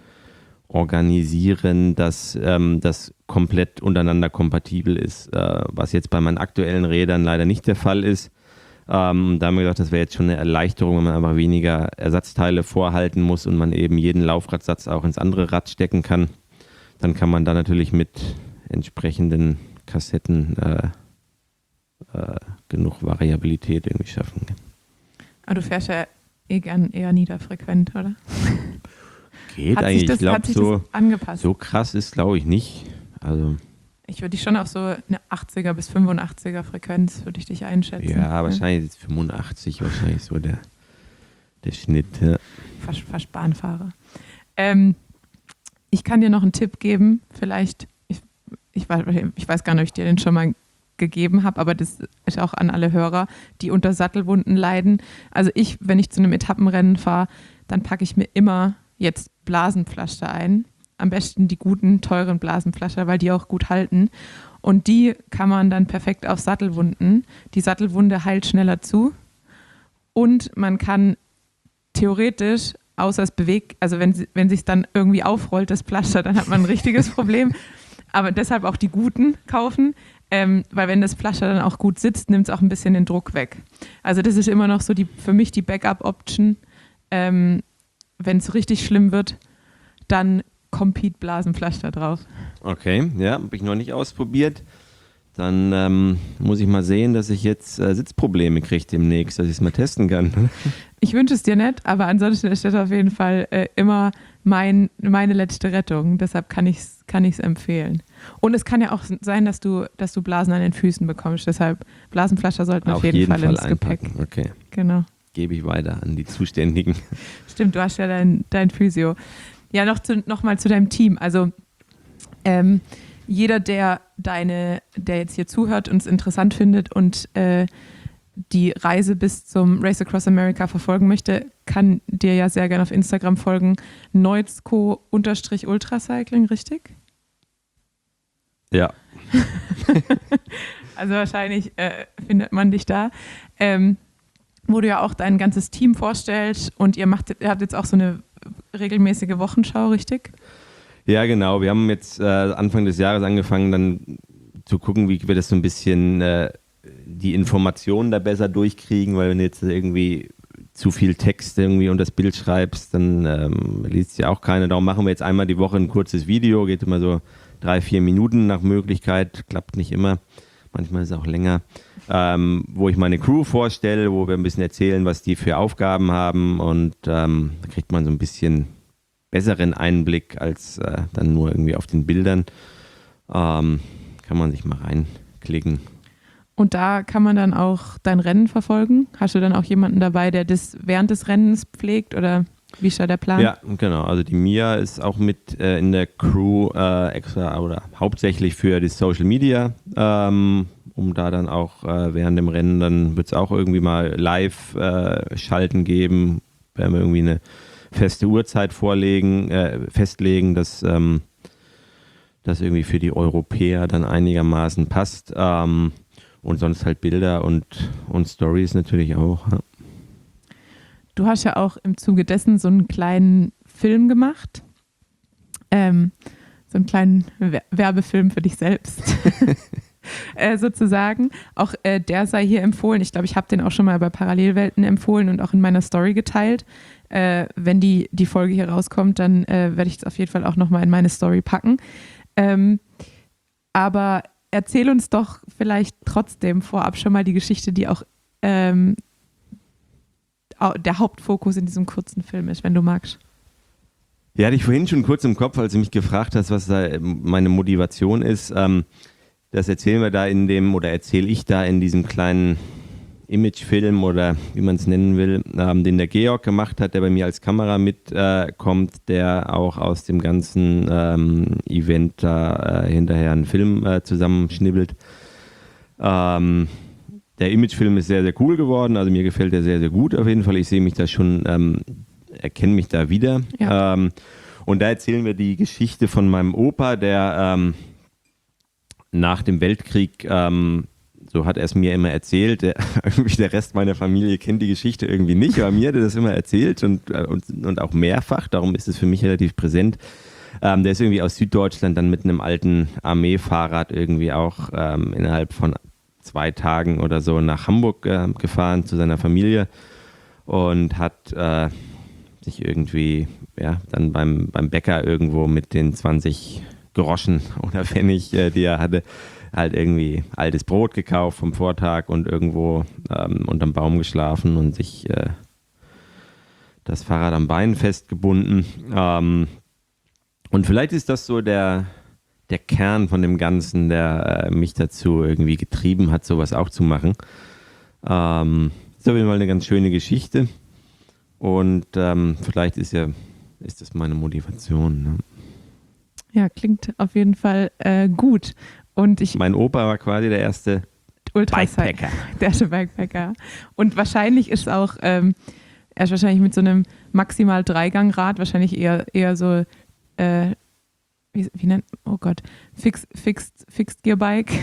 organisieren, dass ähm, das komplett untereinander kompatibel ist, äh, was jetzt bei meinen aktuellen Rädern leider nicht der Fall ist. Ähm, da haben wir gedacht, das wäre jetzt schon eine Erleichterung, wenn man einfach weniger Ersatzteile vorhalten muss und man eben jeden Laufradsatz auch ins andere Rad stecken kann. Dann kann man da natürlich mit entsprechenden Kassetten äh, äh, genug Variabilität irgendwie schaffen. Aber du fährst ja eh gern eher niederfrequent, oder? Geht hat eigentlich, das, ich glaube, so, angepasst? so krass ist, glaube ich, nicht. Also, ich würde dich schon auf so eine achtziger bis fünfundachtziger Frequenz würde ich dich einschätzen. Ja, wahrscheinlich ist fünfundachtzig wahrscheinlich so der, Der Schnitt, ja. Fast, fast Bahnfahrer. Ähm, ich kann dir noch einen Tipp geben, vielleicht, ich, ich, weiß, ich weiß gar nicht, ob ich dir den schon mal gegeben habe, aber das ist auch an alle Hörer, die unter Sattelwunden leiden. Also ich, wenn ich zu einem Etappenrennen fahre, dann packe ich mir immer jetzt Blasenpflaster ein. Am besten die guten, teuren Blasenpflaster, weil die auch gut halten. Und die kann man dann perfekt auf Sattelwunden. Die Sattelwunde heilt schneller zu. Und man kann theoretisch, außer es bewegt, also wenn, wenn sich dann irgendwie aufrollt, das Pflaster, dann hat man ein richtiges Problem. Aber deshalb auch die guten kaufen. Ähm, weil wenn das Pflaster dann auch gut sitzt, nimmt es auch ein bisschen den Druck weg. Also das ist immer noch so die, für mich die Backup-Option. Ähm, wenn es richtig schlimm wird, dann Compete-Blasenpflaster drauf. Okay, ja, habe ich noch nicht ausprobiert. Dann ähm, muss ich mal sehen, dass ich jetzt äh, Sitzprobleme kriege demnächst, dass ich es mal testen kann. Ich wünsche es dir nicht, aber ansonsten ist das auf jeden Fall äh, immer mein, meine letzte Rettung. Deshalb kann ich es kann ich's empfehlen. Und es kann ja auch sein, dass du, dass du Blasen an den Füßen bekommst. Deshalb Blasenpflaster sollten auf, auf jeden, jeden Fall, Fall ins einpacken. Gepäck. Okay. Genau. Gebe ich weiter an die Zuständigen. Stimmt, du hast ja dein, dein Physio. Ja, noch, zu, noch mal zu deinem Team. Also ähm, jeder, der deine, der jetzt hier zuhört und es interessant findet und äh, die Reise bis zum Race Across America verfolgen möchte, kann dir ja sehr gerne auf Instagram folgen. Neuzco-Ultracycling, richtig? Ja. Also wahrscheinlich äh, findet man dich da. Ähm, wo du ja auch dein ganzes Team vorstellst und ihr macht, ihr habt jetzt auch so eine regelmäßige Wochenschau, richtig? Ja, genau. Wir haben jetzt äh, Anfang des Jahres angefangen, dann zu gucken, wie wir das so ein bisschen äh, die Informationen da besser durchkriegen, weil wenn du jetzt irgendwie zu viel Text irgendwie unter das Bild schreibst, dann ähm, liest ja auch keiner. Darum machen wir jetzt einmal die Woche ein kurzes Video, geht immer so drei, vier Minuten nach Möglichkeit, klappt nicht immer. Manchmal ist es auch länger, ähm, wo ich meine Crew vorstelle, wo wir ein bisschen erzählen, was die für Aufgaben haben und ähm, da kriegt man so ein bisschen besseren Einblick als äh, dann nur irgendwie auf den Bildern. Ähm, kann man sich mal reinklicken. Und da kann man dann auch dein Rennen verfolgen? Hast du dann auch jemanden dabei, der das während des Rennens pflegt oder wie ist da der Plan? Ja, genau. Also die Mia ist auch mit äh, in der Crew äh, extra oder hauptsächlich für die Social Media, ähm, um da dann auch äh, während dem Rennen, dann wird es auch irgendwie mal live äh, schalten geben, werden wir irgendwie eine feste Uhrzeit vorlegen, äh, festlegen, dass ähm, das irgendwie für die Europäer dann einigermaßen passt. Ähm, und sonst halt Bilder und, und Stories natürlich auch. Ja. Du hast ja auch im Zuge dessen so einen kleinen Film gemacht. Ähm, so einen kleinen Wer- Werbefilm für dich selbst. äh, sozusagen. Auch äh, der sei hier empfohlen. Ich glaube, ich habe den auch schon mal bei Parallelwelten empfohlen und auch in meiner Story geteilt. Äh, wenn die, die Folge hier rauskommt, dann äh, werde ich es auf jeden Fall auch nochmal in meine Story packen. Ähm, aber erzähl uns doch vielleicht trotzdem vorab schon mal die Geschichte, die auch ähm, der Hauptfokus in diesem kurzen Film ist, wenn du magst. Ja, hatte ich vorhin schon kurz im Kopf, als du mich gefragt hast, was da meine Motivation ist. Ähm, das erzählen wir da in dem, oder erzähle ich da in diesem kleinen Imagefilm oder wie man es nennen will, ähm, den der Georg gemacht hat, der bei mir als Kamera mitkommt, äh, der auch aus dem ganzen ähm, Event da äh, hinterher einen Film äh, zusammenschnibbelt. Ähm, Der Imagefilm ist sehr, sehr cool geworden, also mir gefällt der sehr, sehr gut auf jeden Fall. Ich sehe mich da schon, ähm, erkenne mich da wieder. Ja. Ähm, und da erzählen wir die Geschichte von meinem Opa, der ähm, nach dem Weltkrieg, ähm, so hat er es mir immer erzählt, der, irgendwie der Rest meiner Familie kennt die Geschichte irgendwie nicht, aber mir hat er das immer erzählt und, und, und auch mehrfach, darum ist es für mich relativ präsent. Ähm, der ist irgendwie aus Süddeutschland dann mit einem alten Armeefahrrad irgendwie auch ähm, innerhalb von zwei Tagen oder so nach Hamburg äh, gefahren zu seiner Familie und hat äh, sich irgendwie ja, dann beim, beim Bäcker irgendwo mit den zwanzig Groschen oder Pfennig, äh, die er hatte, halt irgendwie altes Brot gekauft vom Vortag und irgendwo ähm, unterm Baum geschlafen und sich äh, das Fahrrad am Bein festgebunden. Ähm, und vielleicht ist das so der der Kern von dem Ganzen, der äh, mich dazu irgendwie getrieben hat, sowas auch zu machen. Ähm, ist auf jeden Fall eine ganz schöne Geschichte. Und ähm, vielleicht ist ja ist das meine Motivation. Ne? Ja, klingt auf jeden Fall äh, gut. Und ich mein Opa war quasi der erste Bikepacker. Der erste Bikepacker. Und wahrscheinlich ist auch, ähm, er ist wahrscheinlich mit so einem maximal Dreigangrad, wahrscheinlich eher, eher so, äh, wie, wie nennt, oh Gott, Fix, Fixed, Fixed Gear Bike.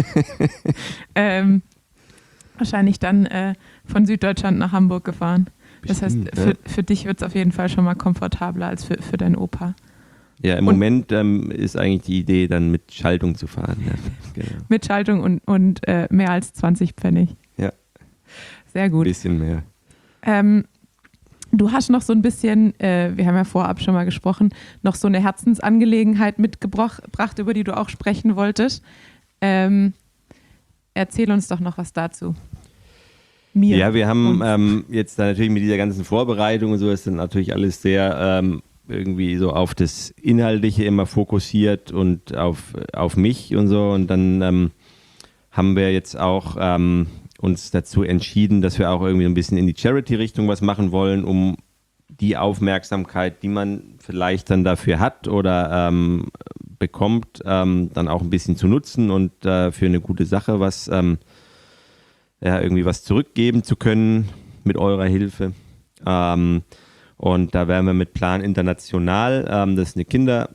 ähm, wahrscheinlich dann äh, von Süddeutschland nach Hamburg gefahren. Das heißt, für, für dich wird es auf jeden Fall schon mal komfortabler als für, für deinen Opa. Ja, im und Moment ähm, ist eigentlich die Idee, dann mit Schaltung zu fahren. Ja, genau. Mit Schaltung und, und äh, mehr als zwanzig Pfennig. Ja. Sehr gut. Ein bisschen mehr. Ähm, du hast noch so ein bisschen, äh, wir haben ja vorab schon mal gesprochen, noch so eine Herzensangelegenheit mitgebracht, über die du auch sprechen wolltest. Ähm, erzähl uns doch noch was dazu. Mir. Ja, wir haben ähm, jetzt da natürlich mit dieser ganzen Vorbereitung und so ist dann natürlich alles sehr ähm, irgendwie so auf das Inhaltliche immer fokussiert und auf, auf mich und so. Und dann ähm, haben wir jetzt auch ähm, uns dazu entschieden, dass wir auch irgendwie ein bisschen in die Charity-Richtung was machen wollen, um die Aufmerksamkeit, die man vielleicht dann dafür hat oder ähm, bekommt, ähm, dann auch ein bisschen zu nutzen und äh, für eine gute Sache was ähm, ja, irgendwie was zurückgeben zu können mit eurer Hilfe. Ähm, und da werden wir mit Plan International, ähm, das ist eine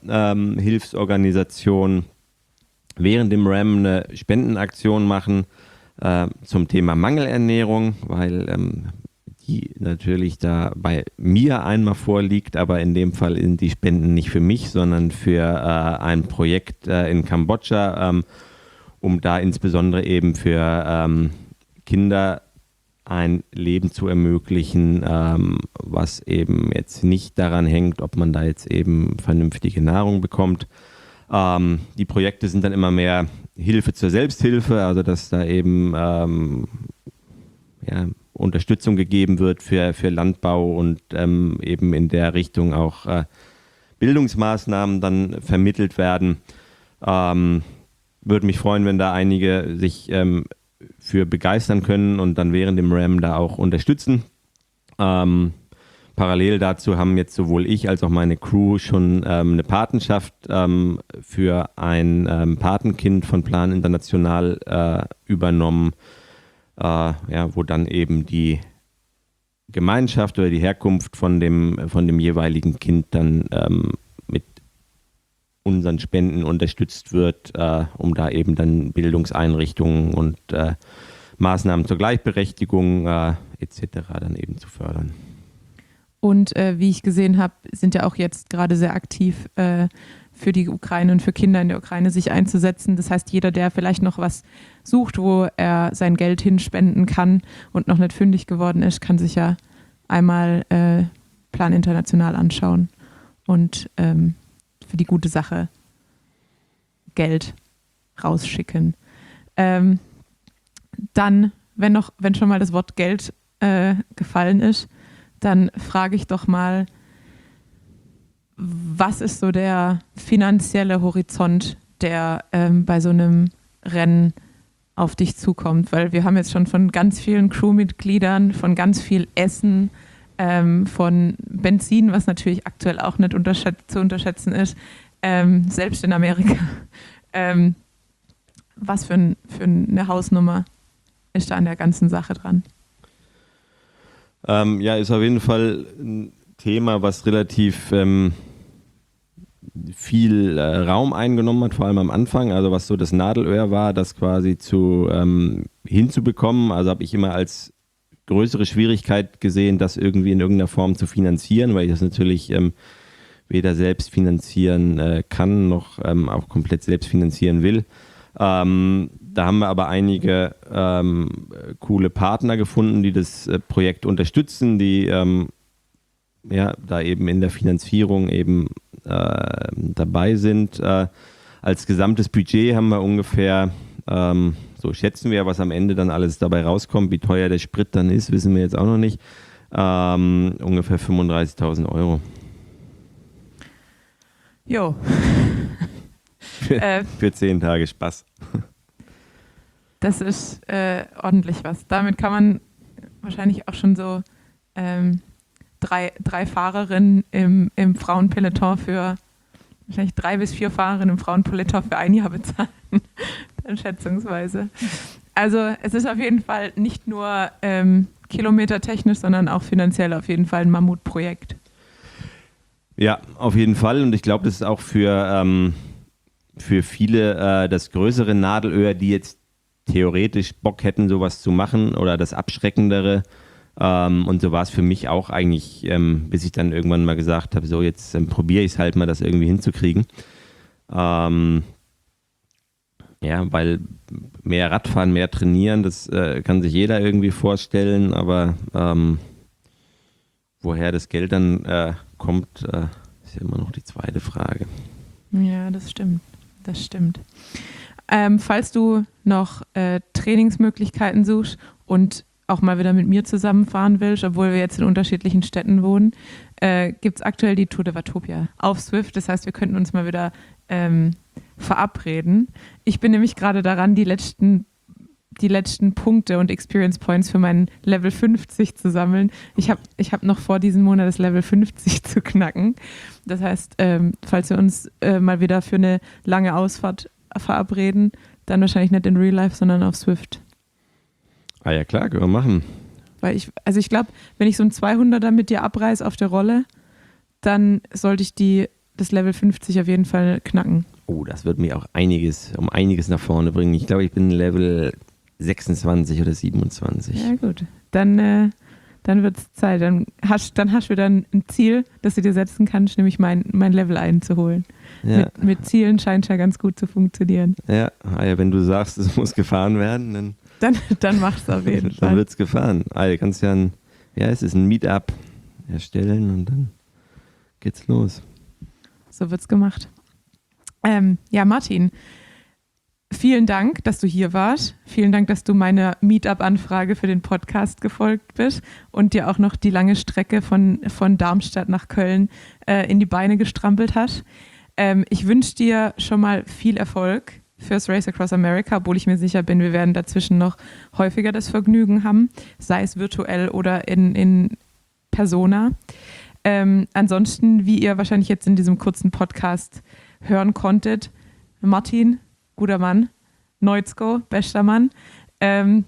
Kinderhilfsorganisation, ähm, während dem RAM eine Spendenaktion machen äh, zum Thema Mangelernährung, weil ähm, die natürlich da bei mir einmal vorliegt, aber in dem Fall sind die Spenden nicht für mich, sondern für äh, ein Projekt äh, in Kambodscha, ähm, um da insbesondere eben für ähm, Kinder ein Leben zu ermöglichen, ähm, was eben jetzt nicht daran hängt, ob man da jetzt eben vernünftige Nahrung bekommt. Ähm, die Projekte sind dann immer mehr Hilfe zur Selbsthilfe, also dass da eben ähm, ja, Unterstützung gegeben wird für, für Landbau und ähm, eben in der Richtung auch äh, Bildungsmaßnahmen dann vermittelt werden. Ähm, würde mich freuen, wenn da einige sich ähm, für begeistern können und dann während dem RAM da auch unterstützen. Ähm, parallel dazu haben jetzt sowohl ich als auch meine Crew schon ähm, eine Patenschaft ähm, für ein ähm, Patenkind von Plan International äh, übernommen, äh, ja, wo dann eben die Gemeinschaft oder die Herkunft von dem, von dem jeweiligen Kind dann ähm, mit unseren Spenden unterstützt wird, äh, um da eben dann Bildungseinrichtungen und äh, Maßnahmen zur Gleichberechtigung äh, et cetera dann eben zu fördern. Und äh, wie ich gesehen habe, sind ja auch jetzt gerade sehr aktiv äh, für die Ukraine und für Kinder in der Ukraine sich einzusetzen. Das heißt, jeder, der vielleicht noch was sucht, wo er sein Geld hinspenden kann und noch nicht fündig geworden ist, kann sich ja einmal äh, Plan International anschauen und ähm, für die gute Sache Geld rausschicken. Ähm, dann, wenn noch, wenn schon mal das Wort Geld äh, gefallen ist, dann frage ich doch mal, was ist so der finanzielle Horizont, der ähm, bei so einem Rennen auf dich zukommt? Weil wir haben jetzt schon von ganz vielen Crewmitgliedern, von ganz viel Essen, ähm, von Benzin, was natürlich aktuell auch nicht unterschätz- zu unterschätzen ist, ähm, selbst in Amerika. Ähm, was für, ein, für eine Hausnummer ist da an der ganzen Sache dran? Ähm, ja, ist auf jeden Fall ein Thema, was relativ ähm, viel äh, Raum eingenommen hat, vor allem am Anfang, also was so das Nadelöhr war, das quasi zu ähm, hinzubekommen. Also habe ich immer als größere Schwierigkeit gesehen, das irgendwie in irgendeiner Form zu finanzieren, weil ich das natürlich ähm, weder selbst finanzieren äh, kann, noch ähm, auch komplett selbst finanzieren will. Ähm, da haben wir aber einige ähm, coole Partner gefunden, die das äh, Projekt unterstützen, die ähm, ja, da eben in der Finanzierung eben äh, dabei sind. Äh, als gesamtes Budget haben wir ungefähr, ähm, so schätzen wir, was am Ende dann alles dabei rauskommt, wie teuer der Sprit dann ist, wissen wir jetzt auch noch nicht, ähm, ungefähr fünfunddreißigtausend Euro. Jo. Für, äh, für zehn Tage Spaß. Das ist äh, ordentlich was. Damit kann man wahrscheinlich auch schon so ähm, drei, drei Fahrerinnen im, im Frauenpeloton für, wahrscheinlich drei bis vier Fahrerinnen im Frauenpeloton für ein Jahr bezahlen, dann schätzungsweise. Also es ist auf jeden Fall nicht nur ähm, kilometertechnisch, sondern auch finanziell auf jeden Fall ein Mammutprojekt. Ja, auf jeden Fall. Und ich glaube, das ist auch für, ähm, für viele äh, das größere Nadelöhr, die jetzt theoretisch Bock hätten, sowas zu machen oder das Abschreckendere. Ähm, und so war es für mich auch eigentlich, ähm, bis ich dann irgendwann mal gesagt habe, so jetzt ähm, probiere ich es halt mal, das irgendwie hinzukriegen. Ähm, ja, weil mehr Radfahren, mehr trainieren, das äh, kann sich jeder irgendwie vorstellen, aber ähm, woher das Geld dann äh, kommt, äh, ist ja immer noch die zweite Frage. Ja, das stimmt. Das stimmt. Ähm, falls du noch äh, Trainingsmöglichkeiten suchst und auch mal wieder mit mir zusammenfahren willst, obwohl wir jetzt in unterschiedlichen Städten wohnen, äh, gibt es aktuell die Tour de Watopia auf Zwift. Das heißt, wir könnten uns mal wieder ähm, verabreden. Ich bin nämlich gerade daran, die letzten die letzten Punkte und Experience Points für meinen Level fünfzig zu sammeln. Ich habe ich hab noch vor diesem Monat das Level fünfzig zu knacken. Das heißt, ähm, falls wir uns äh, mal wieder für eine lange Ausfahrt verabreden, dann wahrscheinlich nicht in Real Life, sondern auf Zwift. Ah ja, klar, können wir machen. Weil ich, also ich glaube, wenn ich so ein zweihunderter mit dir abreiße auf der Rolle, dann sollte ich die, das Level fünfzig auf jeden Fall knacken. Oh, das wird mir auch einiges, um einiges nach vorne bringen. Ich glaube, ich bin Level sechsundzwanzig oder siebenundzwanzig. Ja gut, dann, äh, dann wird es Zeit. Dann hast, dann hast du dann ein Ziel, das du dir setzen kannst, nämlich mein, mein Level einzuholen. Ja. Mit, mit Zielen scheint es ja ganz gut zu funktionieren. Ja, ah ja, wenn du sagst, es muss gefahren werden, dann, Dann, dann machst du auf jeden dann Fall. wird es gefahren. Ah, du kannst ja ein, ja, es ist ein Meetup erstellen und dann geht's los. So wird's gemacht. Ähm, ja, Martin, vielen Dank, dass du hier warst. Vielen Dank, dass du meiner Meetup-Anfrage für den Podcast gefolgt bist und dir auch noch die lange Strecke von, von Darmstadt nach Köln äh, in die Beine gestrampelt hast. Ähm, ich wünsche dir schon mal viel Erfolg fürs Race Across America, obwohl ich mir sicher bin, wir werden dazwischen noch häufiger das Vergnügen haben, sei es virtuell oder in, in Persona. Ähm, ansonsten, wie ihr wahrscheinlich jetzt in diesem kurzen Podcast hören konntet, Martin, guter Mann, Neutzko, bester Mann. Ähm,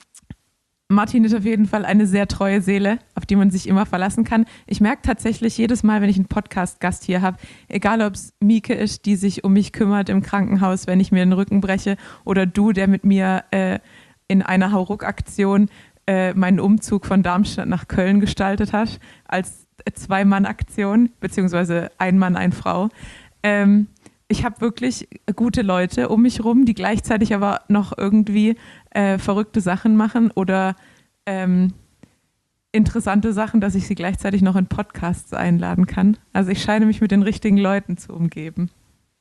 Martin ist auf jeden Fall eine sehr treue Seele, auf die man sich immer verlassen kann. Ich merke tatsächlich jedes Mal, wenn ich einen Podcast-Gast hier habe, egal ob es Mieke ist, die sich um mich kümmert im Krankenhaus, wenn ich mir den Rücken breche, oder du, der mit mir äh, in einer Hauruck-Aktion äh, meinen Umzug von Darmstadt nach Köln gestaltet hat, als Zwei-Mann-Aktion, beziehungsweise ein Mann, eine Frau. Ähm, ich habe wirklich gute Leute um mich rum, die gleichzeitig aber noch irgendwie äh, verrückte Sachen machen oder ähm, interessante Sachen, dass ich sie gleichzeitig noch in Podcasts einladen kann. Also ich scheine mich mit den richtigen Leuten zu umgeben.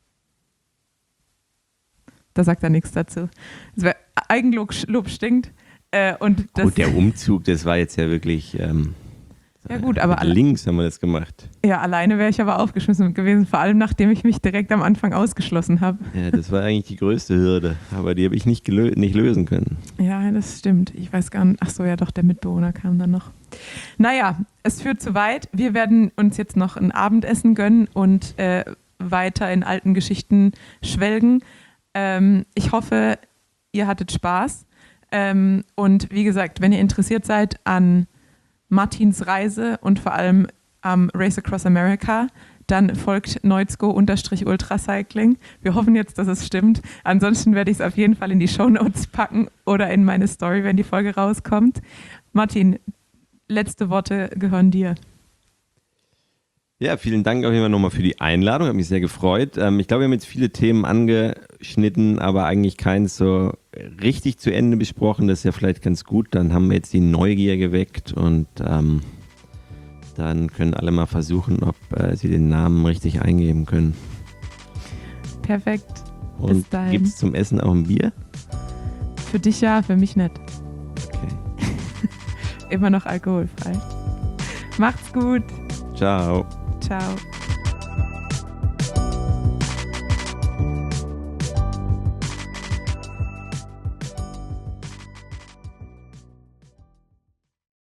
Da sagt er nichts dazu. Also, Eigenlob Lob stinkt. Äh, und das, Gut, der Umzug, das war jetzt ja wirklich... Ähm ja gut, aber alle, links haben wir das gemacht. Ja, alleine wäre ich aber aufgeschmissen gewesen, vor allem nachdem ich mich direkt am Anfang ausgeschlossen habe. Ja, das war eigentlich die größte Hürde, aber die habe ich nicht, gelö- nicht lösen können. Ja, das stimmt. Ich weiß gar nicht. Ach so, ja doch, der Mitbewohner kam dann noch. Naja, es führt zu weit. Wir werden uns jetzt noch ein Abendessen gönnen und äh, weiter in alten Geschichten schwelgen. Ähm, ich hoffe, ihr hattet Spaß. Ähm, und wie gesagt, wenn ihr interessiert seid an Martins Reise und vor allem am Race Across America, dann folgt Neutzko-Ultracycling. Wir hoffen jetzt, dass es stimmt. Ansonsten werde ich es auf jeden Fall in die Shownotes packen oder in meine Story, wenn die Folge rauskommt. Martin, letzte Worte gehören dir. Ja, vielen Dank auf jeden Fall nochmal für die Einladung. Hat mich sehr gefreut. Ähm, ich glaube, wir haben jetzt viele Themen angeschnitten, aber eigentlich keins so richtig zu Ende besprochen. Das ist ja vielleicht ganz gut. Dann haben wir jetzt die Neugier geweckt und ähm, dann können alle mal versuchen, ob äh, sie den Namen richtig eingeben können. Perfekt. Und gibt es zum Essen auch ein Bier? Für dich ja, für mich nicht. Okay. Immer noch alkoholfrei. Macht's gut. Ciao. Ciao.